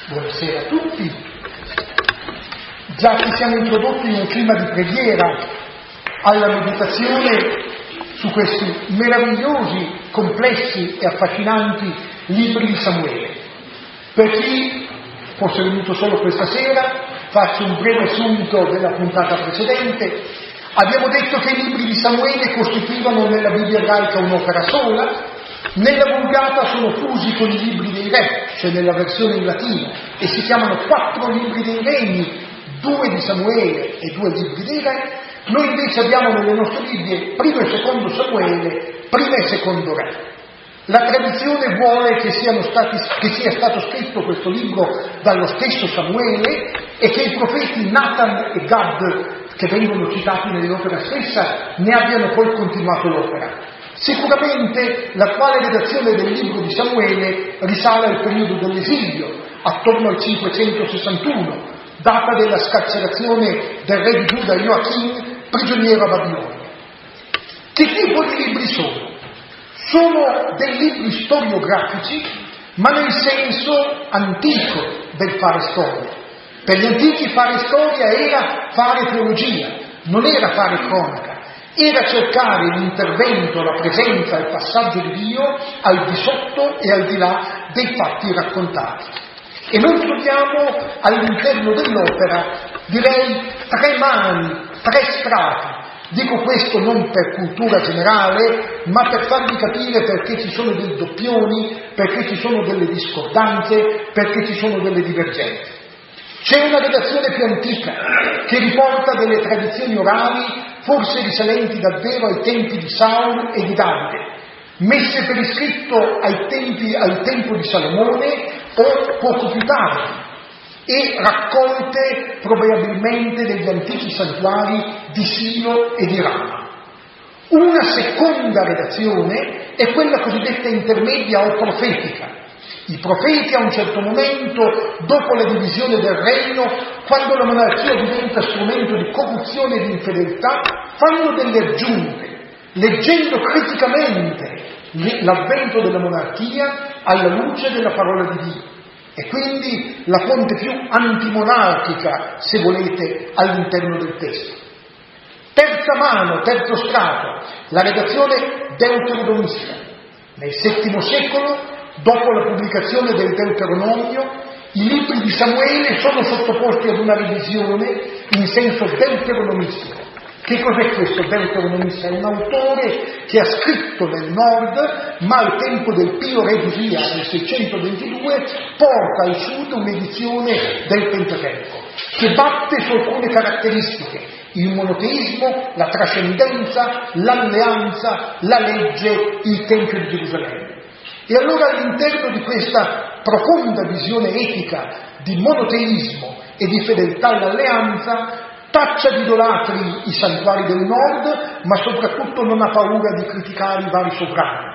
Buonasera a tutti. Già ci siamo introdotti in un clima di preghiera alla meditazione su questi meravigliosi, complessi e affascinanti libri di Samuele. Per chi fosse venuto solo questa sera, faccio un breve assunto della puntata precedente. Abbiamo detto che i libri di Samuele costituivano nella Bibbia ebraica un'opera sola. Nella Vulgata sono fusi con i libri dei re, cioè nella versione in latino, e si chiamano 4 libri dei regni, 2 di Samuele e 2 libri dei re. Noi invece abbiamo nelle nostre Bibbie primo e secondo Samuele, primo e secondo re. La tradizione vuole che sia stato scritto questo libro dallo stesso Samuele e che i profeti Nathan e Gad, che vengono citati nell'opera stessa, ne abbiano poi continuato l'opera. Sicuramente l'attuale redazione del libro di Samuele risale al periodo dell'esilio, attorno al 561, data della scarcerazione del re di Giuda Joachim, prigioniero a Babilonia. Che tipo di libri sono? Sono dei libri storiografici, ma nel senso antico del fare storia. Per gli antichi fare storia era fare teologia, non era fare cronaca. Era cercare l'intervento, la presenza, il passaggio di Dio al di sotto e al di là dei fatti raccontati. E noi troviamo all'interno dell'opera, direi, 3 mani, 3 strati. Dico questo non per cultura generale, ma per farvi capire perché ci sono dei doppioni, perché ci sono delle discordanze, perché ci sono delle divergenze. C'è una redazione più antica che riporta delle tradizioni orali, forse risalenti davvero ai tempi di Saul e di Davide, messe per iscritto al tempo di Salomone o poco più tardi, e raccolte probabilmente negli antichi santuari di Silo e di Rama. Una seconda redazione è quella cosiddetta intermedia o profetica. I profeti a un certo momento, dopo la divisione del regno, quando la monarchia diventa strumento di corruzione e di infedeltà, fanno delle aggiunte, leggendo criticamente l'avvento della monarchia alla luce della parola di Dio. E quindi la fonte più antimonarchica, se volete, all'interno del testo. Terza mano, terzo strato, la redazione deuteronomista. Nel VII secolo, dopo la pubblicazione del Deuteronomio, i libri di Samuele sono sottoposti ad una revisione in senso deuteronomistico. Che cos'è questo deuteronomista? È un autore che ha scritto nel nord, ma al tempo del Pio Re di Usia, nel 622, porta al sud un'edizione del Pentateuco, che batte su alcune caratteristiche: il monoteismo, la trascendenza, l'alleanza, la legge, il Tempio di Gerusalemme. E allora all'interno di questa profonda visione etica di monoteismo e di fedeltà all'alleanza, taccia di idolatri i santuari del nord, ma soprattutto non ha paura di criticare i vari sovrani.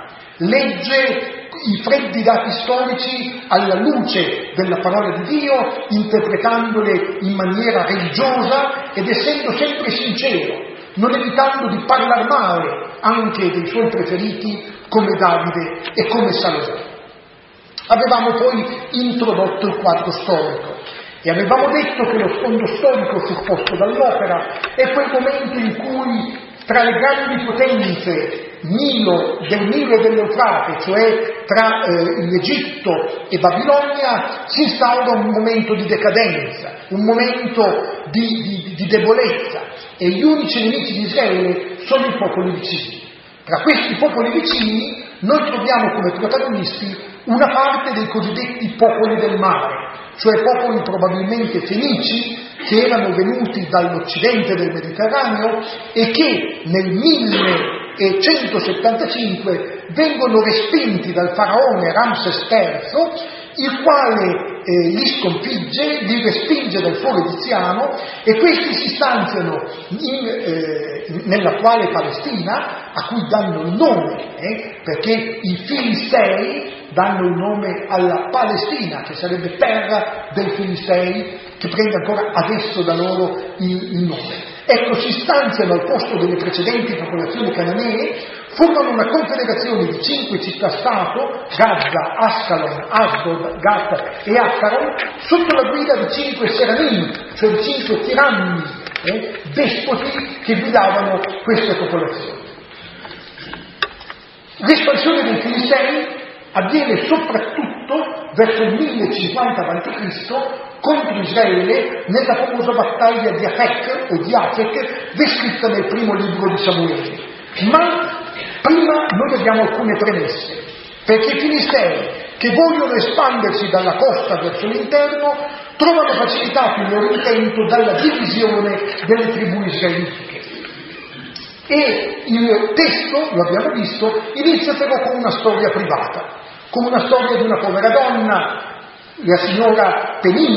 Legge i freddi dati storici alla luce della parola di Dio, interpretandole in maniera religiosa ed essendo sempre sincero, non evitando di parlare male anche dei suoi preferiti come Davide e come Salomone. Avevamo poi introdotto il quadro storico e avevamo detto che lo sfondo storico supposto dall'opera è quel momento in cui tra le grandi potenze del Nilo e dell'Eufrate, cioè tra l'Egitto e Babilonia, si instaura un momento di decadenza, un momento di debolezza, e gli unici nemici di Israele sono i popoli vicini. Tra questi popoli vicini noi troviamo come protagonisti una parte dei cosiddetti popoli del mare, cioè popoli probabilmente fenici che erano venuti dall'occidente del Mediterraneo e che nel 1175 vengono respinti dal faraone Ramses III, il quale li sconfigge, li respinge dal foro egiziano, e questi si stanziano nell'attuale Palestina, a cui danno il nome, perché i Filistei danno il nome alla Palestina, che sarebbe terra dei Filistei, che prende ancora adesso da loro il nome. Ecco, si stanziano al posto delle precedenti popolazioni cananee, formano una confederazione di 5 città-stato, Gaza, Ascalon, Asdod, Gat e Accaron, sotto la guida di 5 seranim, cioè di 5 tiranni, despoti che guidavano queste popolazioni. L'espansione dei Filistei avviene soprattutto verso il 1050 a.C. contro Israele nella famosa battaglia di Afek o di Afek, descritta nel primo libro di Samuele. Ma prima noi abbiamo alcune premesse, perché i Filistei che vogliono espandersi dalla costa verso l'interno trovano facilitato il loro intento dalla divisione delle tribù israelitiche. E il testo, lo abbiamo visto, inizia però con una storia privata, come una storia di una povera donna, la signora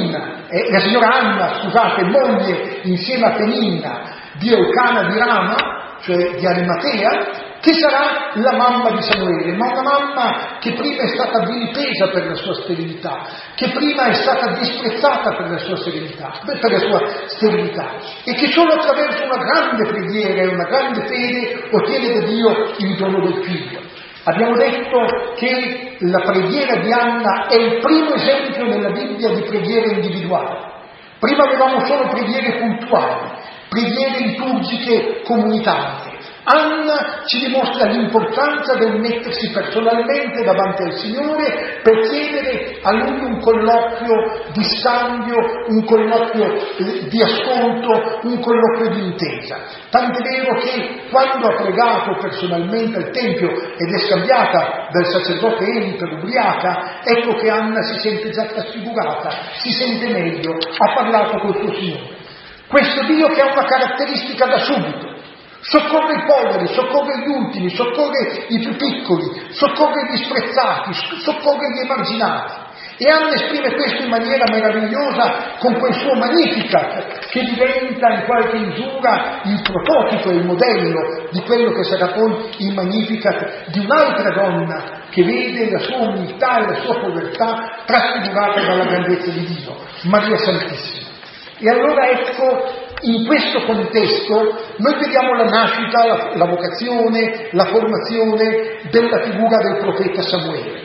Anna, moglie insieme a Peninna di Eucana di Rama, cioè di Arimatea, che sarà la mamma di Samuele, ma una mamma che prima è stata vilipesa per la sua sterilità, che prima è stata disprezzata per la sua sterilità, e che solo attraverso una grande preghiera e una grande fede ottiene da Dio il dono del figlio. Abbiamo detto che la preghiera di Anna è il primo esempio nella Bibbia di preghiera individuale. Prima avevamo solo preghiere cultuali, preghiere liturgiche comunitarie. Anna ci dimostra l'importanza del mettersi personalmente davanti al Signore per chiedere a Lui un colloquio di scambio, un colloquio di ascolto, un colloquio di intesa. Tant'è vero che quando ha pregato personalmente al Tempio ed è scambiata dal sacerdote Eli per ubriaca, ecco che Anna si sente già trasfigurata, si sente meglio, ha parlato col suo Signore. Questo Dio che ha una caratteristica da subito: soccorre i poveri, soccorre gli ultimi, soccorre i più piccoli, soccorre gli disprezzati, soccorre gli emarginati. E Anna esprime questo in maniera meravigliosa con quel suo Magnificat, che diventa in qualche misura il prototipo e il modello di quello che sarà poi il Magnificat di un'altra donna che vede la sua umiltà e la sua povertà trasfigurata dalla grandezza di Dio, Maria Santissima. E allora ecco, in questo contesto noi vediamo la nascita, la vocazione, la formazione della figura del profeta Samuele.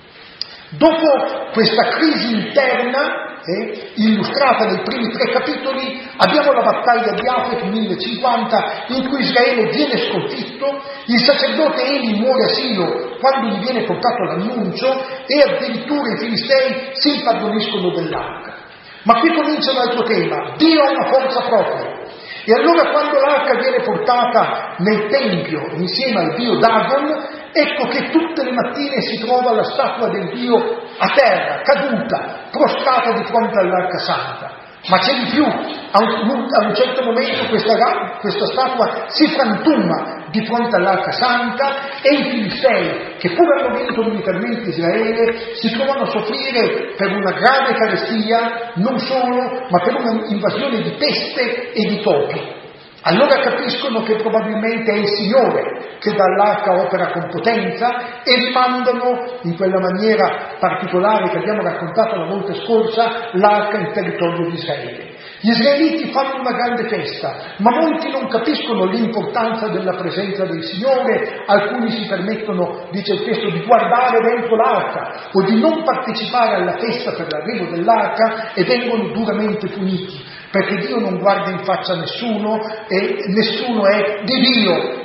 Dopo questa crisi interna, illustrata nei primi 3 capitoli, abbiamo la battaglia di Afek 1050, in cui Israele viene sconfitto, il sacerdote Eli muore a Silo quando gli viene portato l'annuncio e addirittura i Filistei si impadroniscono dell'arca. Ma qui comincia un altro tema: Dio ha una forza propria. E allora quando l'arca viene portata nel Tempio insieme al dio Dagon, ecco che tutte le mattine si trova la statua del Dio a terra, caduta, prostrata di fronte all'arca santa. Ma c'è di più: a un certo momento questa statua si frantuma di fronte all'arca santa e i Filistei, che pur hanno vinto militarmente Israele, si trovano a soffrire per una grave carestia, non solo, ma per un'invasione di peste e di topi. Allora capiscono che probabilmente è il Signore che dall'arca opera con potenza e rimandano in quella maniera particolare che abbiamo raccontato la volta scorsa l'arca in territorio di Israele. Gli israeliti fanno una grande festa, ma molti non capiscono l'importanza della presenza del Signore. Alcuni si permettono, dice il testo, di guardare dentro l'arca o di non partecipare alla festa per l'arrivo dell'arca e vengono duramente puniti, perché Dio non guarda in faccia a nessuno e nessuno è di Dio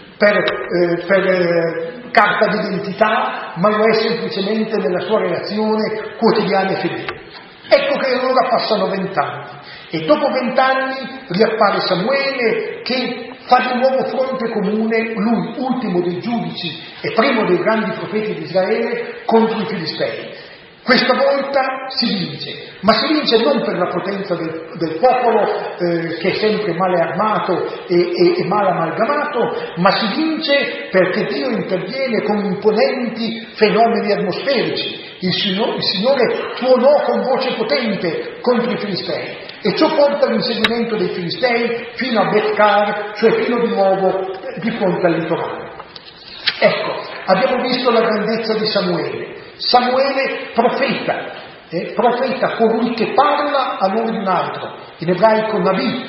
per carta d'identità, ma lo è semplicemente nella sua relazione quotidiana e fedele. Ecco che allora passano 20 anni e dopo 20 anni riappare Samuele che fa di nuovo fronte comune, lui ultimo dei giudici e primo dei grandi profeti di Israele, contro i Filistei. Questa volta si vince, ma si vince non per la potenza del popolo che è sempre male armato e male amalgamato, ma si vince perché Dio interviene con imponenti fenomeni atmosferici. Il Signore tuonò con voce potente contro i Filistei e ciò porta all'inseguimento dei Filistei fino a Bethcar, cioè fino di nuovo di fronte al litorale. Ecco, abbiamo visto la grandezza di Samuele. Samuele profeta colui che parla a nome di un altro, in ebraico Nabi,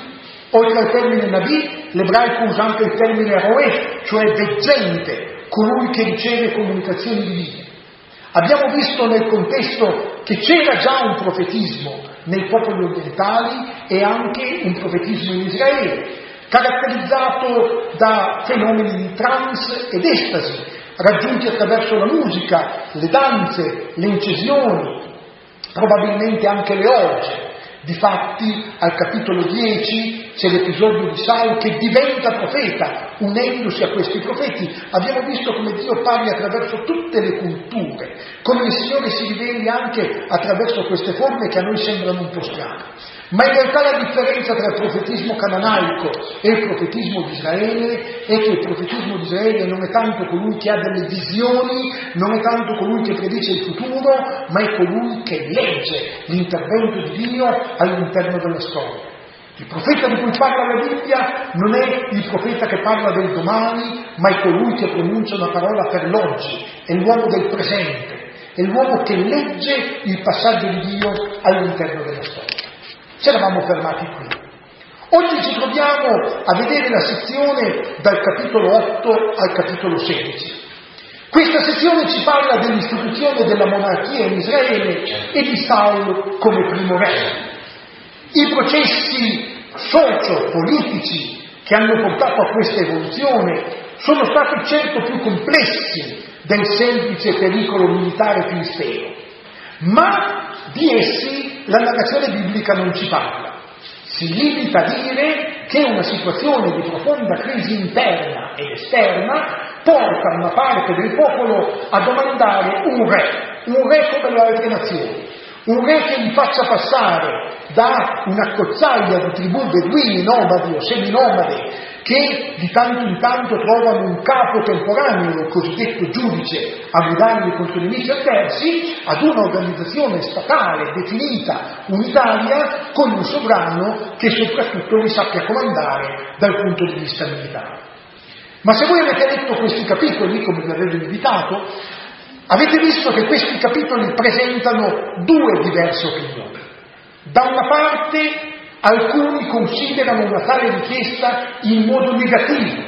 Oltre al termine Nabi, l'ebraico usa anche il termine Roeh, cioè veggente, colui che riceve comunicazioni divine. Abbiamo visto nel contesto che c'era già un profetismo nei popoli orientali e anche un profetismo in Israele, caratterizzato da fenomeni di trance ed estasi, raggiunti attraverso la musica, le danze, le incisioni, probabilmente anche le orge. Difatti, al capitolo 10 c'è l'episodio di Saul che diventa profeta, unendosi a questi profeti. Abbiamo visto come Dio parli attraverso tutte le culture, come il Signore si riveli anche attraverso queste forme che a noi sembrano un po' strane. Ma in realtà la differenza tra il profetismo cananaico e il profetismo di Israele è che il profetismo di Israele non è tanto colui che ha delle visioni, non è tanto colui che predice il futuro, ma è colui che legge l'intervento di Dio all'interno della storia. Il profeta di cui parla la Bibbia non è il profeta che parla del domani, ma è colui che pronuncia una parola per l'oggi, è l'uomo del presente, è l'uomo che legge il passaggio di Dio all'interno della storia. Ci eravamo fermati qui. Oggi ci troviamo a vedere la sezione dal capitolo 8 al capitolo 16. Questa sezione ci parla dell'istituzione della monarchia in Israele e di Saul come primo re. I processi socio-politici che hanno portato a questa evoluzione sono stati certo più complessi del semplice pericolo militare filisteo, ma di essi la narrazione biblica non ci parla. Si limita a dire che una situazione di profonda crisi interna ed esterna porta una parte del popolo a domandare un re come le altre nazioni, un re che li faccia passare da un'accozzaglia di tribù beduini, nomadi o seminomadi, che di tanto in tanto trovano un capo temporaneo, il cosiddetto giudice, a guidarli contro i nemici avversi, ad un'organizzazione statale definita unitaria con un sovrano che soprattutto li sappia comandare dal punto di vista militare. Ma se voi avete letto questi capitoli, come vi avevo invitato, avete visto che questi capitoli presentano due diverse opinioni. Da una parte alcuni considerano una tale richiesta in modo negativo,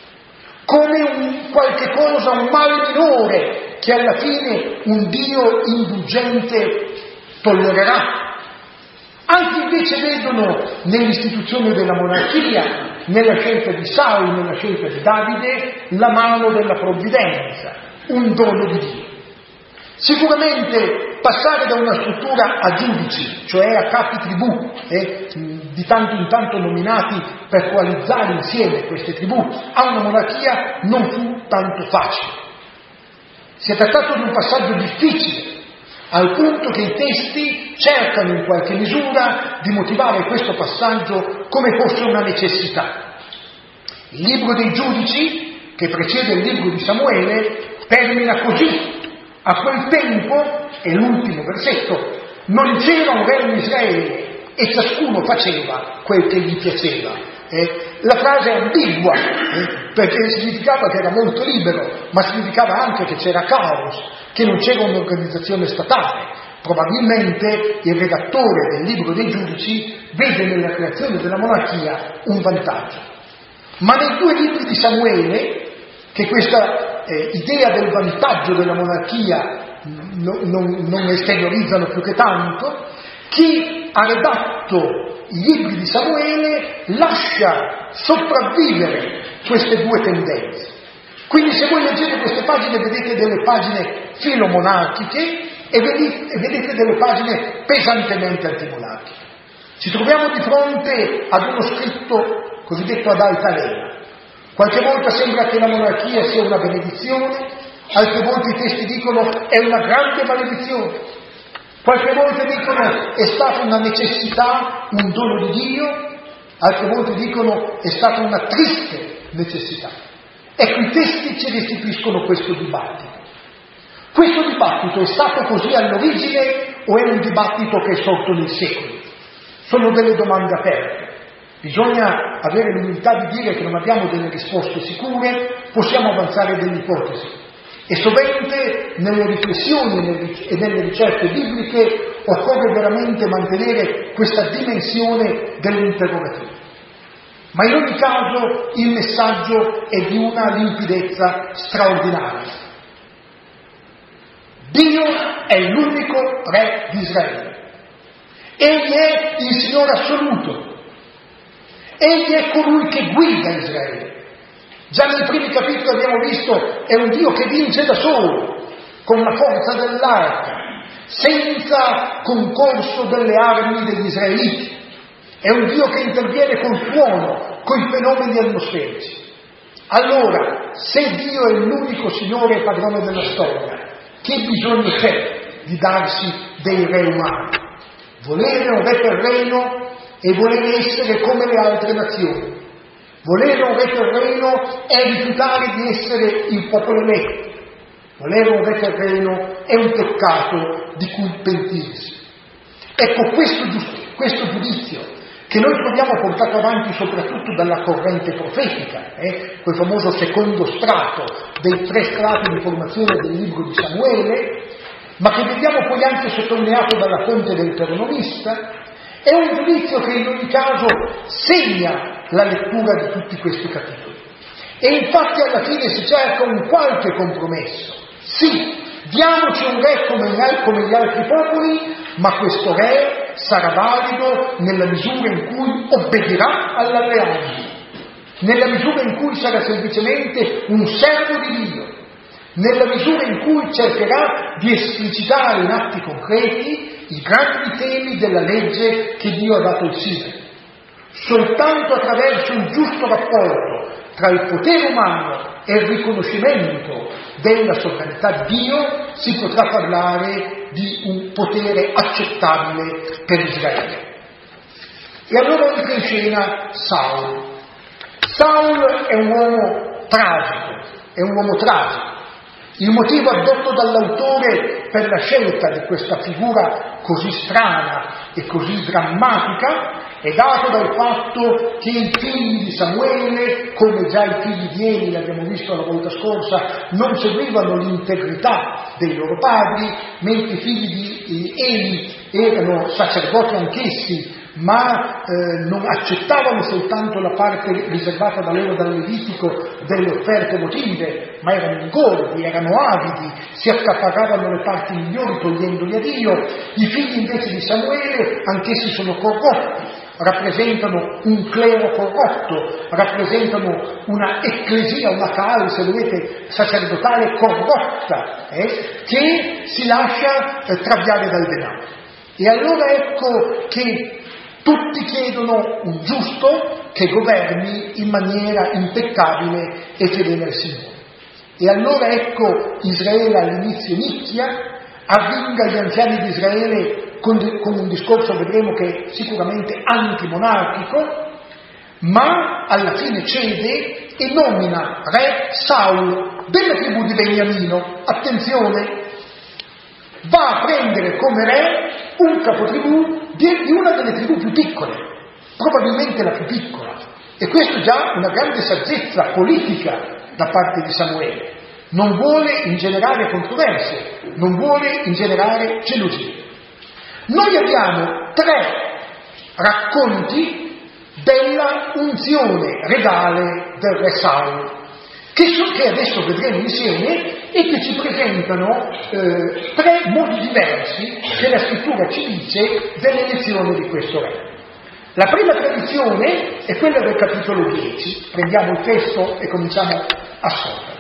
come un qualche cosa, un male minore che alla fine un Dio indulgente tollererà. Altri invece vedono nell'istituzione della monarchia, nella scelta di Saul, nella scelta di Davide, la mano della provvidenza, un dono di Dio. Sicuramente passare da una struttura a giudici, cioè a capi tribù, di tanto in tanto nominati per coalizzare insieme queste tribù, a una monarchia non fu tanto facile. Si è trattato di un passaggio difficile, al punto che i testi cercano in qualche misura di motivare questo passaggio come fosse una necessità. Il libro dei giudici, che precede il libro di Samuele, termina così. A quel tempo, è l'ultimo versetto, non c'era un re in Israele e ciascuno faceva quel che gli piaceva. La frase è ambigua, perché significava che era molto libero, ma significava anche che c'era caos, che non c'era un'organizzazione statale. Probabilmente il redattore del libro dei giudici vede nella creazione della monarchia un vantaggio. Ma nei due libri di Samuele, che questa idea del vantaggio della monarchia non esteriorizzano più che tanto, chi ha redatto i libri di Samuele lascia sopravvivere queste due tendenze. Quindi se voi leggete queste pagine vedete delle pagine filomonarchiche e vedete delle pagine pesantemente antimonarchiche. Ci troviamo di fronte ad uno scritto cosiddetto ad altalena. Qualche volta sembra che la monarchia sia una benedizione, altre volte i testi dicono è una grande maledizione, qualche volta dicono è stata una necessità, un dono di Dio, altre volte dicono è stata una triste necessità. Ecco, i testi ci restituiscono questo dibattito. Questo dibattito è stato così all'origine o è un dibattito che è sorto nei secoli? Sono delle domande aperte. Bisogna avere l'umiltà di dire che non abbiamo delle risposte sicure, possiamo avanzare delle ipotesi. E sovente nelle riflessioni e nelle ricerche bibliche occorre veramente mantenere questa dimensione dell'interrogativo. ma in ogni caso il messaggio è di una limpidezza straordinaria. Dio è l'unico Re di Israele. Egli è il Signore assoluto. Egli è colui che guida Israele. Già nei primi capitoli abbiamo visto, è un Dio che vince da solo, con la forza dell'arca, senza concorso delle armi degli israeliti. È un Dio che interviene col suono, con i fenomeni atmosferici. Allora, se Dio è l'unico Signore e padrone della storia, che bisogno c'è di darsi dei re umani? Volere un re terreno e volere essere come le altre nazioni. Volere un re terreno è rifiutare di essere il popolo eletto. Volere un re terreno è un peccato di cui pentirsi. Ecco, questo giudizio che noi troviamo portato avanti soprattutto dalla corrente profetica, quel famoso secondo strato dei 3 strati di formazione del libro di Samuele, ma che vediamo poi anche sottolineato dalla fonte del Deuteronomista, è un giudizio che in ogni caso segna la lettura di tutti questi capitoli. E infatti alla fine si cerca un qualche compromesso. Sì, diamoci un re come gli altri popoli, ma questo re sarà valido nella misura in cui obbedirà alla preamboli, nella misura in cui sarà semplicemente un servo di Dio, nella misura in cui cercherà di esplicitare in atti concreti i grandi temi della legge che Dio ha dato al Sinai. Soltanto attraverso un giusto rapporto tra il potere umano e il riconoscimento della sovranità di Dio si potrà parlare di un potere accettabile per Israele. E allora entra in scena Saul. Saul è un uomo tragico. Il motivo addotto dall'autore per la scelta di questa figura così strana e così drammatica è dato dal fatto che i figli di Samuele, come già i figli di Eli, l'abbiamo visto la volta scorsa, non seguivano l'integrità dei loro padri, mentre i figli di Eli erano sacerdoti anch'essi, ma non accettavano soltanto la parte riservata da loro dal Levitico delle offerte votive, ma erano ingordi, erano avidi, si accaparravano le parti migliori togliendoli a Dio. I figli invece di Samuele anch'essi sono corrotti, rappresentano un clero corrotto, rappresentano una ecclesia, una caal, se volete, sacerdotale corrotta, che si lascia traviare dal denaro. E allora ecco che tutti chiedono un giusto che governi in maniera impeccabile e fedele al Signore. E allora ecco Israele all'inizio nicchia, avvinga gli anziani di Israele con un discorso, vedremo, che è sicuramente antimonarchico, ma alla fine cede e nomina re Saul della tribù di Beniamino. Attenzione, va a prendere come re un capotribù di una delle tribù più piccole, probabilmente la più piccola. E questo è già una grande saggezza politica da parte di Samuele. Non vuole ingenerare controversie, non vuole ingenerare gelosie. Noi abbiamo 3 racconti della unzione regale del re Saul, che adesso vedremo insieme e che ci presentano 3 modi diversi che la scrittura ci dice dell'elezione di questo re. La prima tradizione è quella del capitolo 10, prendiamo il testo e cominciamo a scorrerlo.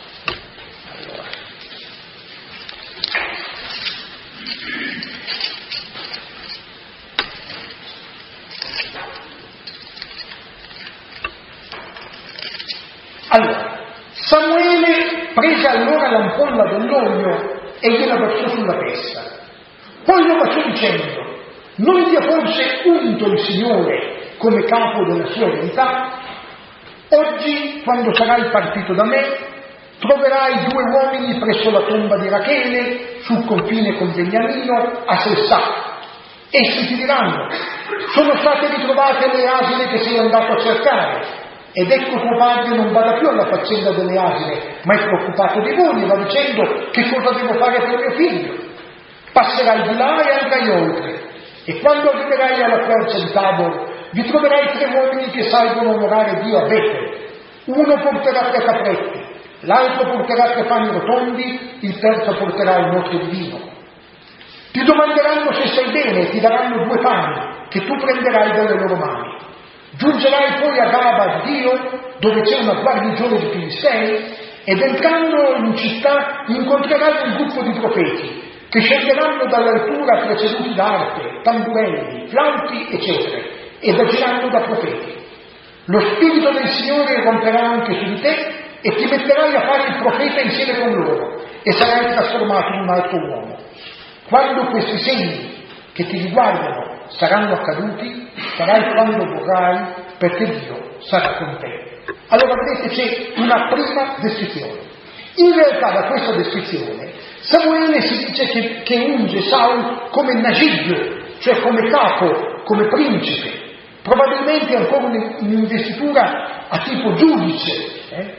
Allora, Samuele prese allora l'ampolla dell'olio e gliela versò sulla testa. Poi lo baciò dicendo: non ti ha forse unto il Signore come capo della sua eredità? Oggi, quando sarai partito da me, troverai 2 uomini presso la tomba di Rachele, sul confine con Beniamino, a Selsà. Essi ti diranno: sono state ritrovate le asine che sei andato a cercare. Ed ecco tuo padre non bada più alla faccenda delle asine, ma è preoccupato di voi e va dicendo: che cosa devo fare per mio figlio? Passerai di là e andrai oltre, e quando arriverai alla quercia di Tabor vi troverai 3 uomini che salgono a onorare Dio a Betel. Uno porterà 3 capretti, l'altro porterà 3 pani rotondi, il terzo porterà un nocchio di vino. Ti domanderanno se sei bene e ti daranno 2 pani che tu prenderai dalle loro mani. Giungerai poi a Gaba di Dio, dove c'è una guarnigione di Filistei, ed entrando in città incontrerai un gruppo di profeti che scenderanno dall'altura preceduti da arpe, tamburelli, flauti e cetre, ed agiranno da profeti. Lo Spirito del Signore romperà anche su di te e ti metterai a fare il profeta insieme con loro e sarai trasformato in un altro uomo. Quando questi segni che ti riguardano saranno accaduti, farai quando vorrai, perché Dio sarà con te. Allora vedete, c'è una prima descrizione. In realtà da questa descrizione Samuele si dice che unge Saul come Najib, cioè come capo, come principe, probabilmente ancora un'investitura a tipo giudice,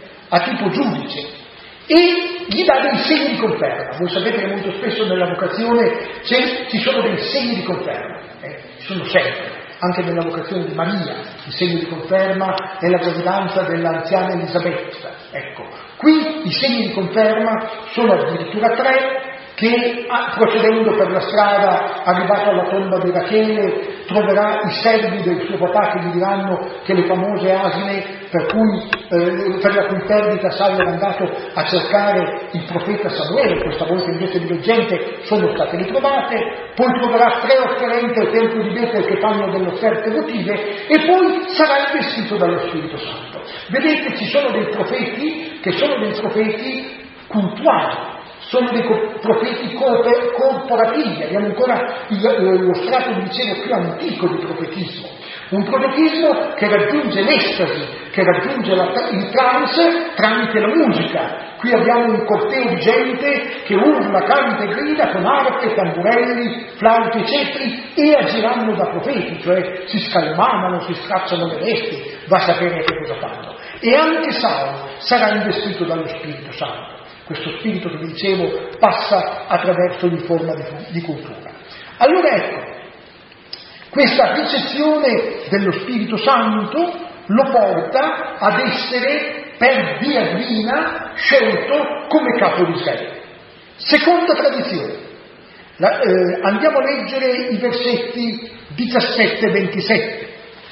e gli dà dei segni di conferma. Voi sapete che molto spesso nella vocazione ci sono dei segni di conferma, ci sono sempre. Anche nella vocazione di Maria, il segno di conferma è la gravidanza dell'anziana Elisabetta. Ecco, qui i segni di conferma sono addirittura 3, che procedendo per la strada, arrivato alla tomba di Rachele, troverà i servi del suo papà che gli diranno che le famose asine per la cui perdita Saul era andato a cercare il profeta Samuele, questa volta invece di veggente, sono state ritrovate. Poi troverà 3 offerenti al tempio di Betel che fanno delle offerte votive, e poi sarà investito dallo Spirito Santo. Vedete, ci sono dei profeti che sono dei profeti cultuali, sono dei profeti corporativi. Abbiamo ancora lo strato, dicevo, più antico di profetismo. Un profetismo che raggiunge l'estasi, che raggiunge il trance tramite la musica. Qui abbiamo un corteo di gente che urla, canta e grida con arpe, tamburelli, flauti e cetri, e agiranno da profeti, cioè si scalmanano, si stracciano le vesti, va a sapere che cosa fanno. E anche Saul sarà investito dallo Spirito Santo. Questo spirito che vi dicevo passa attraverso ogni forma di cultura. Allora ecco, questa ricezione dello Spirito Santo lo porta ad essere per via divina scelto come capo di Israele. Seconda tradizione. Andiamo a leggere i versetti 17 e 27.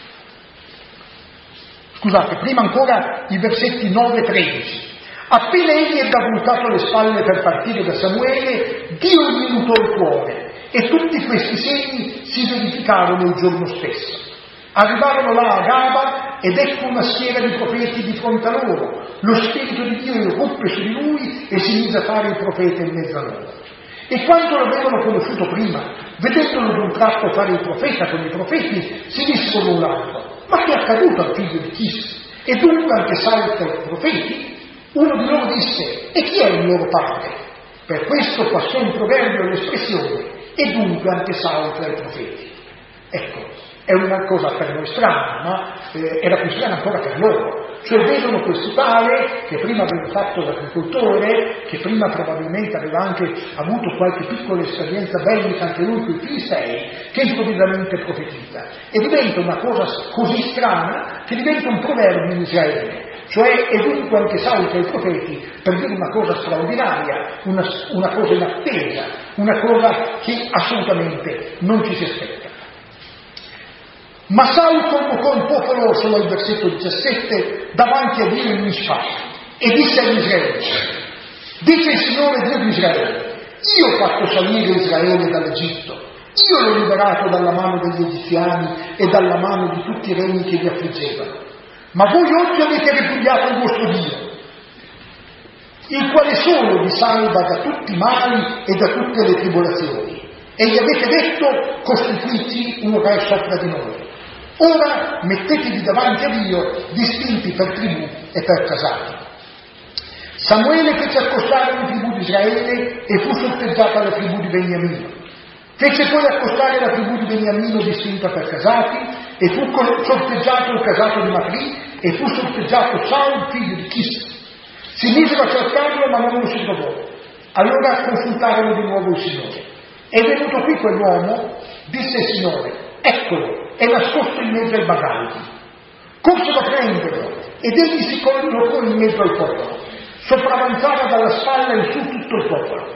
Scusate, prima ancora i versetti 9 e 13. Appena egli ebbe voltato le spalle per partire da Samuele, Dio gli mutò il cuore, e tutti questi segni si verificarono il giorno stesso. Arrivarono là a Gaba, ed ecco una schiera di profeti di fronte a loro. Lo Spirito di Dio irruppe su di lui e si mise a fare il profeta in mezzo a loro. E quando l'avevano conosciuto prima, vedendolo d'un tratto fare il profeta con i profeti, si dissero l'un l'altro: ma che è accaduto al figlio di Chis? E dunque anche Saul tra i profeti? Uno di loro disse: e chi è il loro padre? Per questo passò in proverbio l'espressione: e dunque anche Saul tra i profeti. Ecco, è una cosa per noi strana, ma era più strana ancora per loro. Cioè vedono questo tale che prima aveva fatto l'agricoltore, che prima probabilmente aveva anche avuto qualche piccola esperienza bellica anche lui con i Filistei, che improvvisamente profetizza. E diventa una cosa così strana che diventa un proverbio in Israele. Cioè, e dunque anche Saul tra i profeti, per dire una cosa straordinaria, una cosa inattesa, una cosa che assolutamente non ci si aspetta. Ma Saul convocò il popolo, sono al versetto 17, davanti a Dio in Mishpat, e disse agli israeliti: dice il Signore Dio di Israele, io ho fatto salire Israele dall'Egitto, io l'ho liberato dalla mano degli egiziani e dalla mano di tutti i regni che li affliggevano. Ma voi oggi avete ripudiato il vostro Dio, il quale solo vi salva da tutti i mali e da tutte le tribolazioni, e gli avete detto: costituiti un re sopra di noi. Ora mettetevi davanti a Dio, distinti per tribù e per casati. Samuele fece accostare le tribù di Israele e fu sorteggiata la tribù di Beniamino. Fece poi accostare la tribù di Beniamino distinta per casati, e fu sorteggiato il casato di Macri, e fu sorteggiato Saul, figlio di Chis. Si misero a cercarlo, ma non lo si trovò. Allora consultarono di nuovo il Signore. È venuto qui quell'uomo, disse il Signore: eccolo. è nascosto in mezzo ai bagagli. Corsero a prenderlo ed egli si collocò in mezzo al popolo. Sopravanzava dalla spalla in su tutto il popolo.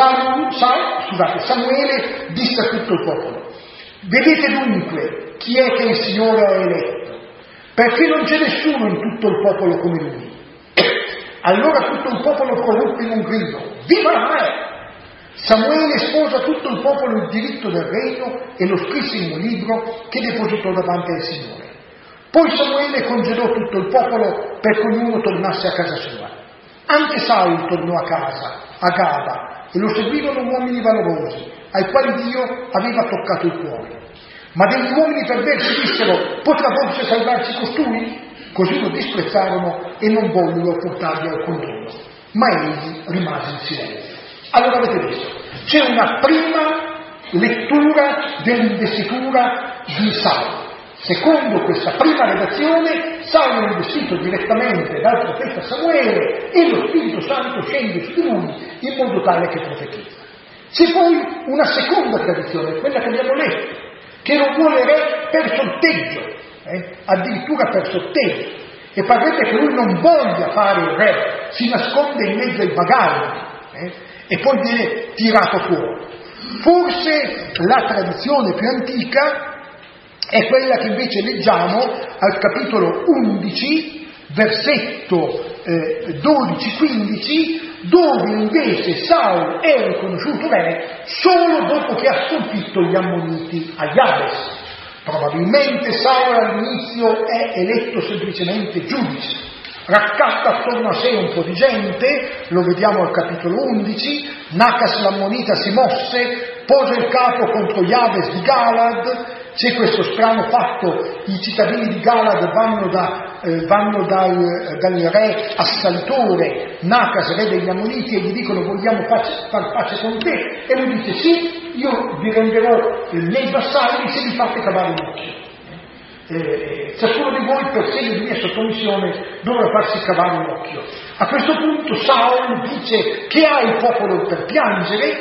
Samuele disse a tutto il popolo: vedete dunque chi è che il Signore ha eletto, perché non c'è nessuno in tutto il popolo come lui. Allora tutto il popolo proruppe in un grido: viva il re! Samuele espose a tutto il popolo il diritto del regno e lo scrisse in un libro che depositò davanti al Signore. Poi Samuele congedò tutto il popolo perché ognuno tornasse a casa sua. Anche Saul tornò a casa, a Gaba, e lo seguivano uomini valorosi, ai quali Dio aveva toccato il cuore. Ma degli uomini perversi dissero: potrà forse salvarci costui? Così lo disprezzarono e non vollero portargli al condono. Ma egli rimase in silenzio. Allora avete visto, c'è una prima lettura dell'investitura di Saul. Secondo questa prima redazione, Saul è investito direttamente dal profeta Samuele e lo Spirito Santo scende su di lui in modo tale che profetizza. C'è poi una seconda tradizione, quella che abbiamo letto, che lo vuole re per sorteggio, addirittura per sorteggio, e parrebbe che lui non voglia fare il re, si nasconde in mezzo ai bagagli e poi viene tirato fuori. Forse la tradizione più antica è quella che invece leggiamo al capitolo 11, versetto 12-15, dove invece Saul è riconosciuto re solo dopo che ha sconfitto gli Ammoniti a Jabes. Probabilmente Saul all'inizio è eletto semplicemente giudice, raccatta attorno a sé un po' di gente, lo vediamo al capitolo 11, Nacas l'Ammonita si mosse, pose il capo contro Jabes di Galad. C'è questo strano fatto: i cittadini di Galad vanno dal re assalitore Nacas, re degli Ammoniti, e gli dicono: vogliamo far pace con te, e lui dice: sì, io vi renderò nei vassalli se vi fate cavare un occhio. Ciascuno di voi per segno di mia sottomissione dovrà farsi cavare un occhio. A questo punto Saul dice che ha il popolo per piangere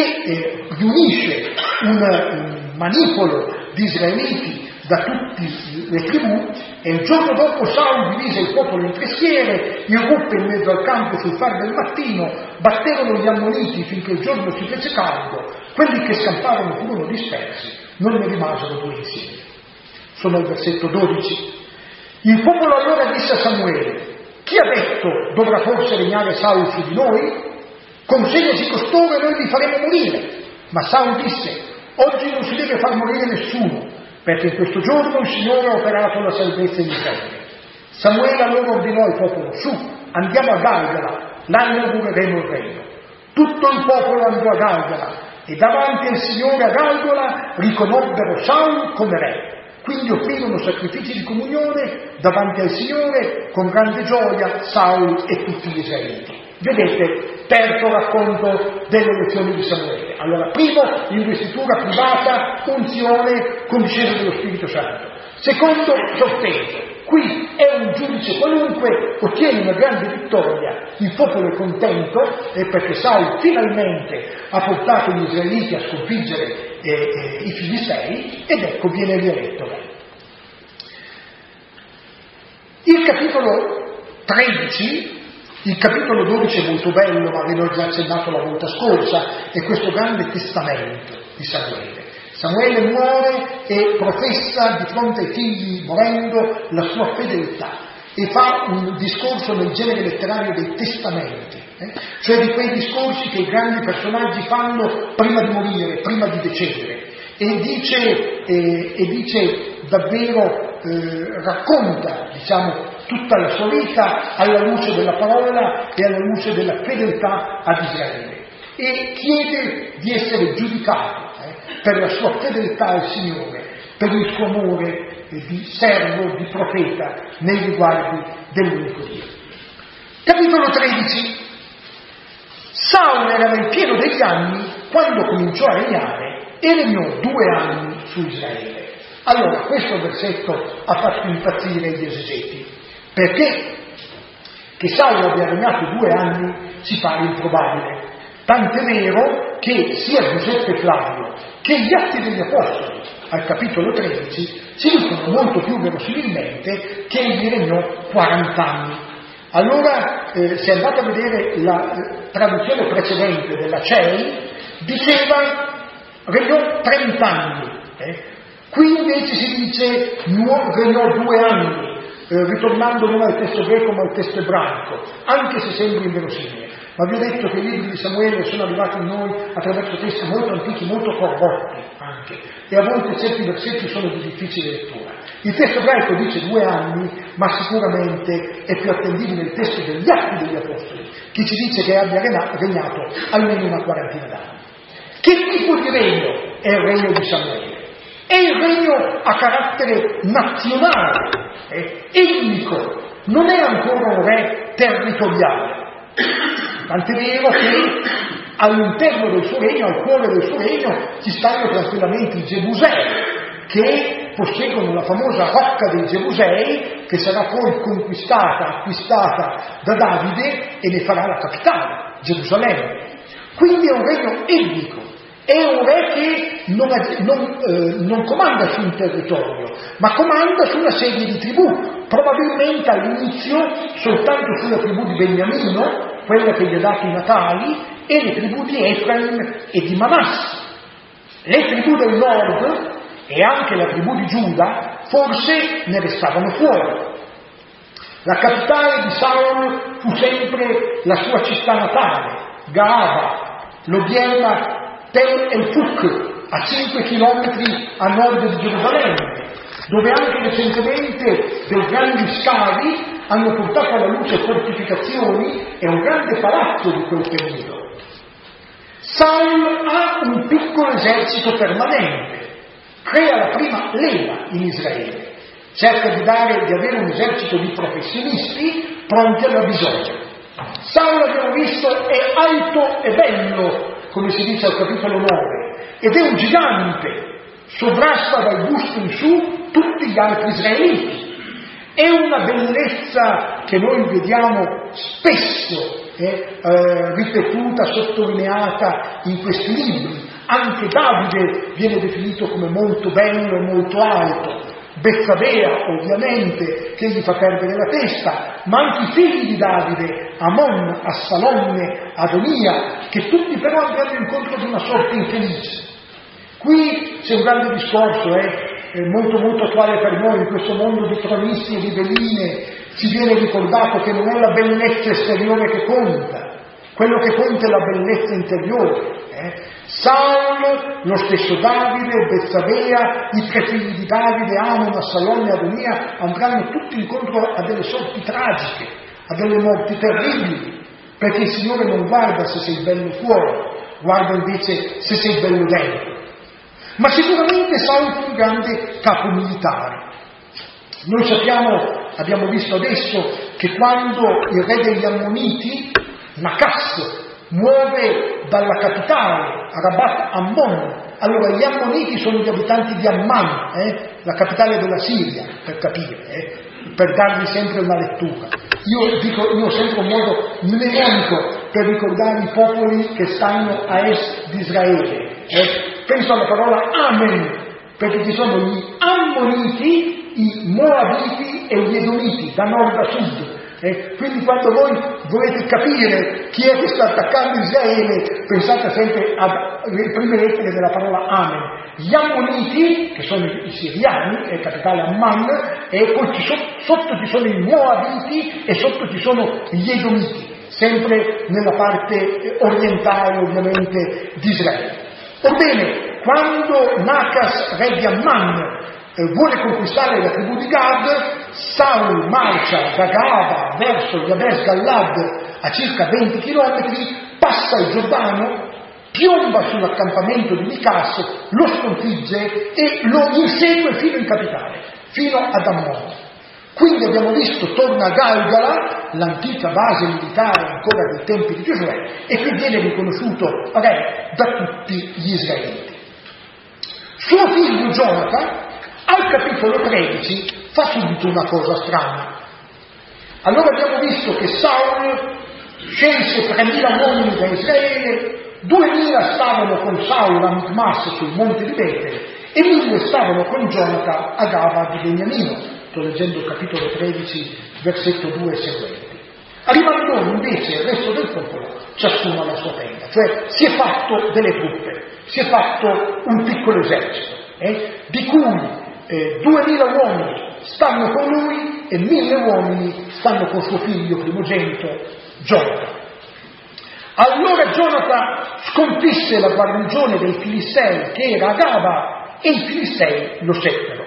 e riunisce un manipolo di israeliti da tutte le tribù, e il giorno dopo Saul divise il popolo in 3 schiere, irruppe in mezzo al campo sul far del mattino, batterono gli Ammoniti finché il giorno si fece caldo, quelli che scamparono furono dispersi, non ne rimasero 2 insieme. Sono al versetto 12. Il popolo allora disse a Samuele: chi ha detto dovrà forse regnare Saul su di noi? Consegnaci costoro e noi li faremo morire. Ma Saul disse: oggi non si deve far morire nessuno, perché in questo giorno il Signore ha operato la salvezza in Israele. Samuele allora ordinò al popolo: su, andiamo a Galgala, là inaugureremo il regno. Tutto il popolo andò a Galgala, e davanti al Signore a Galgala riconobbero Saul come re. Quindi offrirono sacrifici di comunione davanti al Signore con grande gioia Saul e tutti gli israeliti. Vedete, terzo racconto delle elezioni di Samuele. Allora, primo, investitura privata, unzione con discesa dello Spirito Santo. Secondo, sorteggio. Qui è un giudice qualunque, ottiene una grande vittoria, il popolo è contento, perché Saul finalmente ha portato gli israeliti a sconfiggere i filistei, ed ecco viene rieletto re. Il capitolo 13, il capitolo 12 è molto bello, ma ve l'ho già accennato la volta scorsa, è questo grande testamento di Samuele. Samuele muore e professa di fronte ai figli, morendo, la sua fedeltà, e fa un discorso nel genere letterario dei testamenti, cioè di quei discorsi che i grandi personaggi fanno prima di morire, prima di decedere, e dice davvero, racconta, tutta la sua vita alla luce della parola e alla luce della fedeltà ad Israele, e chiede di essere giudicato per la sua fedeltà al Signore, per il suo amore di servo, di profeta nei riguardi dell'unico Dio. Capitolo 13. Saul era nel pieno degli anni quando cominciò a regnare e regnò 2 anni su Israele. Allora, questo versetto ha fatto impazzire gli esegeti, perché che Saul abbia regnato 2 anni ci pare improbabile. Tant'è vero che sia Giuseppe Flavio che gli Atti degli Apostoli al capitolo 13, ci dicono molto più verosimilmente che egli regnò 40 anni. Allora, se andate a vedere la traduzione precedente della CEI, diceva regnò 30 anni. Qui invece si dice regnò 2 anni, ritornando non al testo greco ma al testo ebraico, anche se sembra inverosimile. Ma vi ho detto che i libri di Samuele sono arrivati a noi attraverso testi molto antichi, molto corrotti anche, e a volte certi versetti sono di difficile lettura. Il testo ebraico dice 2 anni, ma sicuramente è più attendibile il testo degli Atti degli Apostoli, che ci dice che abbia regnato almeno una 40 d'anni. Che tipo di regno è il regno di Samuele? È il regno a carattere nazionale, etnico, non è ancora un re territoriale. Tant'è vero che all'interno del suo regno, al cuore del suo regno, ci stanno tranquillamente i Gebusei, che posseggono la famosa rocca dei Gebusei, che sarà poi acquistata da Davide e ne farà la capitale, Gerusalemme. Quindi è un regno etnico. È un re che non comanda su un territorio, ma comanda su una serie di tribù, probabilmente all'inizio soltanto sulla tribù di Beniamino, quella che gli ha dato i natali, e le tribù di Efraim e di Manasse. Le tribù del nord e anche la tribù di Giuda forse ne restavano fuori. La capitale di Saul fu sempre la sua città natale, Gaaba, l'odierna Tel el-Fuk, a 5 chilometri a nord di Gerusalemme, dove anche recentemente dei grandi scavi hanno portato alla luce fortificazioni e un grande palazzo di quel periodo. Saul ha un piccolo esercito permanente, crea la prima leva in Israele, cerca di avere un esercito di professionisti pronti alla bisogna. Saul, abbiamo visto, è alto e bello, come si dice al capitolo 9, ed è un gigante, sovrasta dal busto in su tutti gli altri israeliti. È una bellezza che noi vediamo spesso ripetuta, sottolineata in questi libri. Anche Davide viene definito come molto bello e molto alto. Betsabea, ovviamente, che gli fa perdere la testa, ma anche i figli di Davide, Amon, Assalonne, Adonia, che tutti però andranno incontro di una sorte infelice. Qui c'è un grande discorso, molto molto attuale per noi, in questo mondo di tronisti e di veline, ci viene ricordato che non è la bellezza esteriore che conta, quello che conta è la bellezza interiore. Saul, lo stesso Davide, Betsabea, i 3 figli di Davide, Amon, Assalonne e Adonia, andranno tutti incontro a delle sorti tragiche, a delle morti terribili, perché il Signore non guarda se sei bello fuori, guarda invece se sei bello dentro. Ma sicuramente Saul fu un grande capo militare. Noi sappiamo, abbiamo visto adesso, che quando il re degli Ammoniti, Nakas, muove dalla capitale, Rabat Ammon, allora gli Ammonitti sono gli abitanti di Amman, la capitale della Siria, per capire, per dargli sempre una lettura. Io ho sempre un modo mnemonico per ricordare i popoli che stanno a est di Israele. Penso alla parola Amen, perché ci sono gli Ammoniti, i Moabiti e gli Edomiti, da nord a sud. Quindi quando voi volete capire chi è che sta attaccando Israele, pensate sempre alle prime lettere della parola Amen. Gli Ammoniti, che sono i siriani, è capitale Amman, e poi sotto ci sono i Moabiti e sotto ci sono gli Edomiti, sempre nella parte orientale ovviamente di Israele. Orbene, quando Nakas, re di Amman, vuole conquistare la tribù di Gad, Saul marcia da Gaaba verso Yabes Gallad a circa 20 chilometri, passa il Giordano, piomba sull'accampamento di Mikas, lo sconfigge e lo insegue fino in capitale, fino ad Ammon. Quindi abbiamo visto, torna a Galgala, l'antica base militare ancora dei tempi di Giosuè, e qui viene riconosciuto re da tutti gli israeliti. Suo figlio Gionatan, al capitolo 13, fa subito una cosa strana. Allora abbiamo visto che Saul scelse 3.000 uomini da Israele, 2.000 stavano con Saul a Mikmas sul monte di Betel e 1000 stavano con Gionatan a Gaba di Beniamino. Sto leggendo il capitolo 13, versetto 2 e seguenti. Arrivando invece il resto del popolo, ciascuno alla sua tenda, cioè si è fatto delle truppe, si è fatto un piccolo esercito, di cui 2000 uomini stanno con lui e 1000 uomini stanno con suo figlio primogenito Gionatan. Allora Gionatan sconfisse la guarnigione dei Filistei che era a Gaba e i Filistei lo seppero.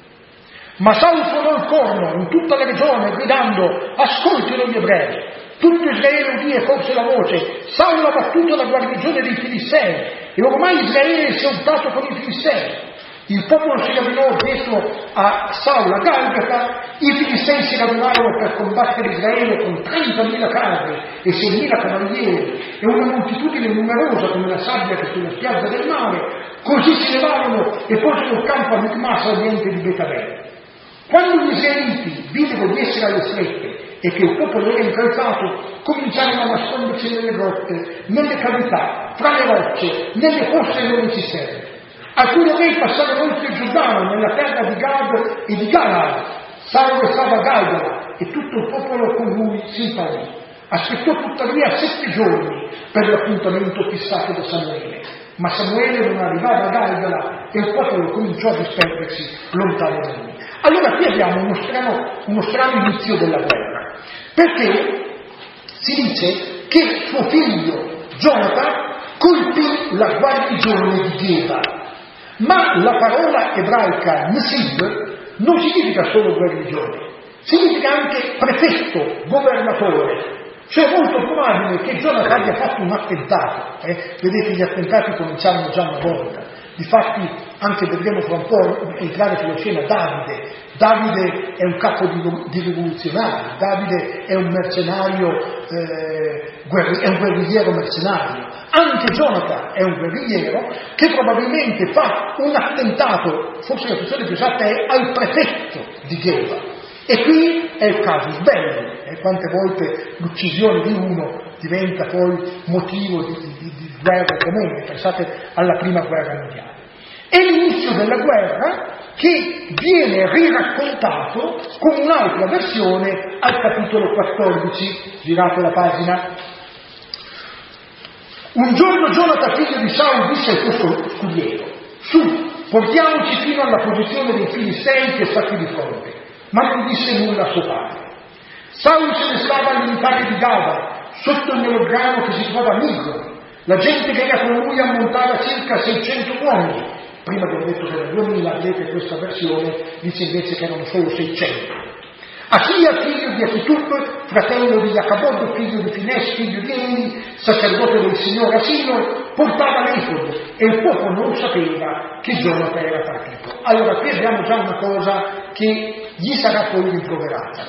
Ma Saul suonò il corno in tutta la regione gridando: ascoltino gli ebrei. Tutto Israele udì e corse la voce: Saul ha battuto la guarnigione dei Filistei e ormai Israele si è untato con i Filistei. Il popolo si radunò dietro a Saul a Galgata, i Filistei si radunarono per combattere Israele con 30.000 carri e 6.000 cavalieri e una moltitudine numerosa come la sabbia che sulla spiaggia del mare. Così si levarono e posero il campo a Micmas al oriente di Betabel. Quando gli israeliti videro di essere alle strette e che il popolo era incalzato, cominciarono a nascondersi nelle grotte, nelle cavità, fra le rocce, nelle fosse e nelle cisterne. Alcuni ebrei passarono oltre il Giordano, nella terra di Gad e di Galad. Saul stava a Galgala e tutto il popolo con lui si impaurì. Aspettò tuttavia 7 giorni per l'appuntamento fissato da Samuele. Ma Samuele non arrivava a Galgala e il popolo cominciò a disperdersi lontano da lui. Allora qui abbiamo uno strano inizio della guerra, perché si dice che suo figlio Gionatan colpì la guarnigione di Geba, ma la parola ebraica Nesib non significa solo guarnigione, significa anche prefetto, governatore. Cioè è molto probabile che Gionatan abbia fatto un attentato, vedete gli attentati cominciarono già una volta. Difatti anche vedremo fra un po' entrare sulla scena Davide. Davide è un capo di rivoluzionari, Davide è un mercenario, è un guerrigliero mercenario. Anche Gionatan è un guerrigliero che probabilmente fa un attentato, forse la questione più esatta è al prefetto di Geba. E qui è il casus belli, quante volte l'uccisione di uno diventa poi motivo di guerre tremende. Pensate alla prima guerra mondiale. È l'inizio della guerra che viene riraccontato con un'altra versione al capitolo 14, girate la pagina. Un giorno Gionatan, figlio di Saul, disse al suo scudiero: su, portiamoci fino alla posizione dei Filistei che sta qui di fronte. Ma non disse nulla a suo padre. Saul se ne stava all'interno di Gaba, sotto il melograno che si trova a Migron. La gente che era con lui ammontava circa 600 uomini. Prima abbiamo detto che erano 2000, vedete questa versione dice invece che erano solo 600. Achia, figlio di Achitub, fratello di Jacabod, figlio di Fines, figlio di Eli, sacerdote del Signore a Silo, portava l'efod e il popolo non sapeva che Gionatan era partito. Allora qui abbiamo già una cosa che gli sarà poi rimproverata.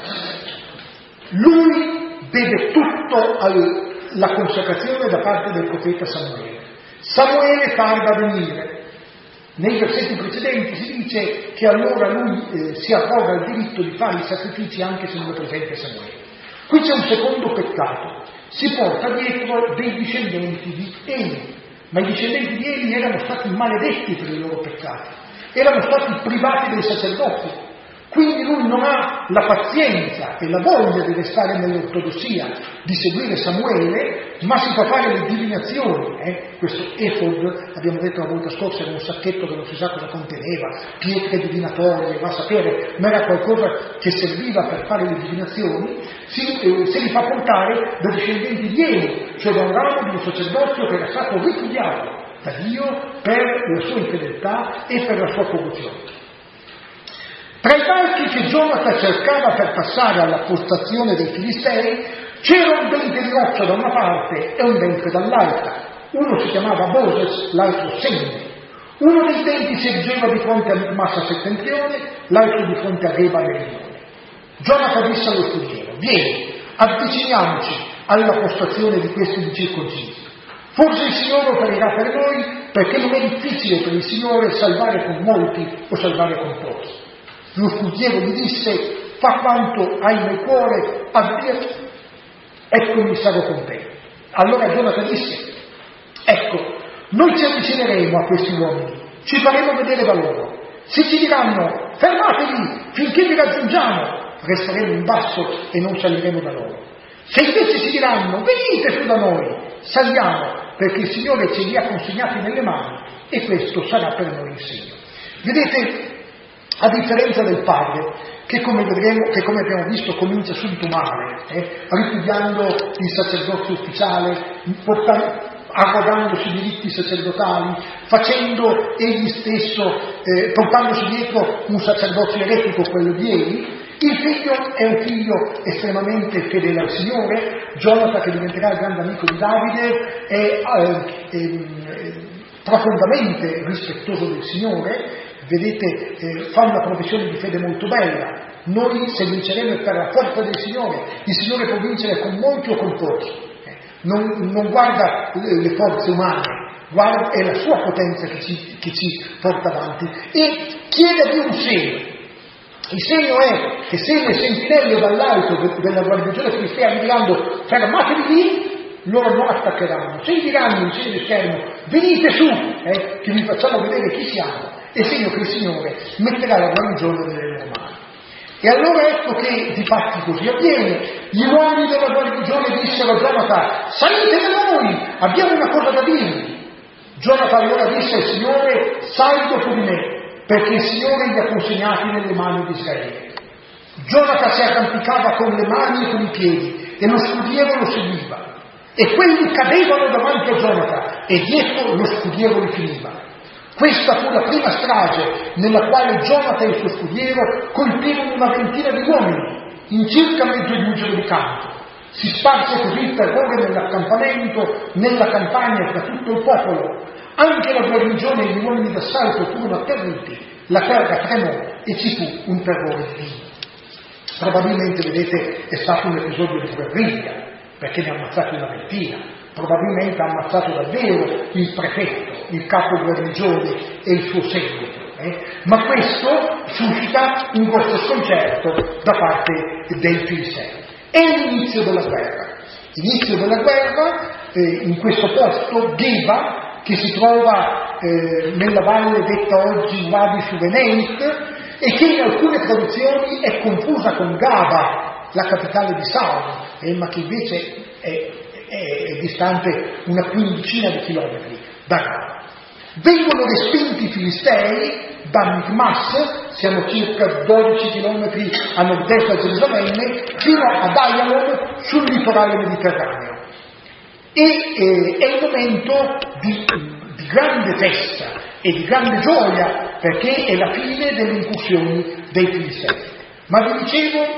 Lui deve tutto alla consacrazione da parte del profeta Samuele. Samuele tarda a venire. Nei versetti precedenti si dice che allora lui si arroga il diritto di fare i sacrifici anche se non è presente Samuele. Qui c'è un secondo peccato. Si porta dietro dei discendenti di Eli, ma i discendenti di Eli erano stati maledetti per i loro peccati, erano stati privati dei sacerdoti. Quindi lui non ha la pazienza e la voglia di restare nell'ortodossia, di seguire Samuele, ma si fa fare le divinazioni. Questo efod, abbiamo detto la volta scorsa, era un sacchetto che non si sa cosa conteneva, pietre divinatorie, va a sapere, ma era qualcosa che serviva per fare le divinazioni. Se li fa portare da discendenti di Eli, cioè da un ramo di un sacerdozio che era stato ripudiato da Dio per la sua infedeltà e per la sua corruzione. Tra i palchi che Gionatan cercava per passare alla postazione dei Filistei c'era un dente di roccia da una parte e un dente dall'altra. Uno si chiamava Boses, l'altro Senne. Uno dei denti si ergeva di fronte a Micmas a settentrione, l'altro di fronte a Geba a meridione. Gionatan disse allo scudiero: vieni, avviciniamoci alla postazione di questi circoncisi. Forse il Signore opererà per noi, perché non è difficile per il Signore salvare con molti o salvare con pochi. Lo scudiero gli disse: fa quanto hai nel cuore, avviati, eccomi, sarò con te. Allora Gionatan disse: ecco, noi ci avvicineremo a questi uomini, ci faremo vedere da loro. Se ci diranno fermatevi finché vi raggiungiamo, resteremo in basso e non saliremo da loro. Se invece ci diranno venite su da noi, saliamo, perché il Signore ce li ha consegnati nelle mani e questo sarà per noi il segno. Vedete, a differenza del padre, che come vedremo, che come abbiamo visto comincia subito male, ripudiando il sacerdozio ufficiale, arrogandosi diritti sacerdotali, facendo egli stesso, portandosi dietro un sacerdozio eretico, quello di Eli. Il figlio è un figlio estremamente fedele al Signore. Gionatan, che diventerà il grande amico di Davide, è profondamente rispettoso del Signore. Vedete, fa una professione di fede molto bella. Noi, se vinceremo, è per la forza del Signore. Il Signore può vincere con molti o con pochi. Non guarda le forze umane, è la sua potenza che ci porta avanti. E chiede a Dio un segno. Il segno è che se le sentinelle dall'alto della guarnigione filistea gli diranno fermatevi lì, loro non attaccheranno. Se gli diranno in segno di schermo venite su, che vi facciamo vedere chi siamo, è segno che il Signore metterà la guarnigione nelle loro mani. E allora ecco che di fatti così avviene. Gli uomini della guarnigione dissero a Gionatan: salite da noi, abbiamo una cosa da dirvi. Gionatan allora disse al Signore: sali dopo di me, perché il Signore li ha consegnati nelle mani di Israele. Gionatan si arrampicava con le mani e con i piedi e lo scudiero lo seguiva. E quelli cadevano davanti a Gionatan e dietro lo scudiero li finiva. Questa fu la prima strage nella quale Gionatan e il suo scudiero colpirono una ventina di uomini in circa mezzo diugero di campo. Si sparse così il terrore nell'accampamento, nella campagna e tra tutto il popolo. Anche la guarnigione e gli uomini d'assalto furono atterriti, la terra tremò e ci fu un terrore divino. Probabilmente, vedete, è stato un episodio di guerriglia, perché ne ha ammazzati una ventina. Probabilmente ha ammazzato davvero il prefetto, il capo guarnigione e il suo seguito. Ma questo suscita un grosso sconcerto da parte dei filistei. È l'inizio della guerra. Inizio della guerra in questo posto, Geba, che si trova nella valle detta oggi Wadi Shuveneit, e che in alcune traduzioni è confusa con Gaba, la capitale di Saul, ma che invece è distante una quindicina di chilometri da Gaba. Vengono respinti i filistei da Michmas, siamo circa 12 chilometri a nord-est da Gerusalemme, fino ad Ayalon sul litorale mediterraneo. E è un momento di grande festa e di grande gioia, perché è la fine delle incursioni dei filistei. Ma vi dicevo,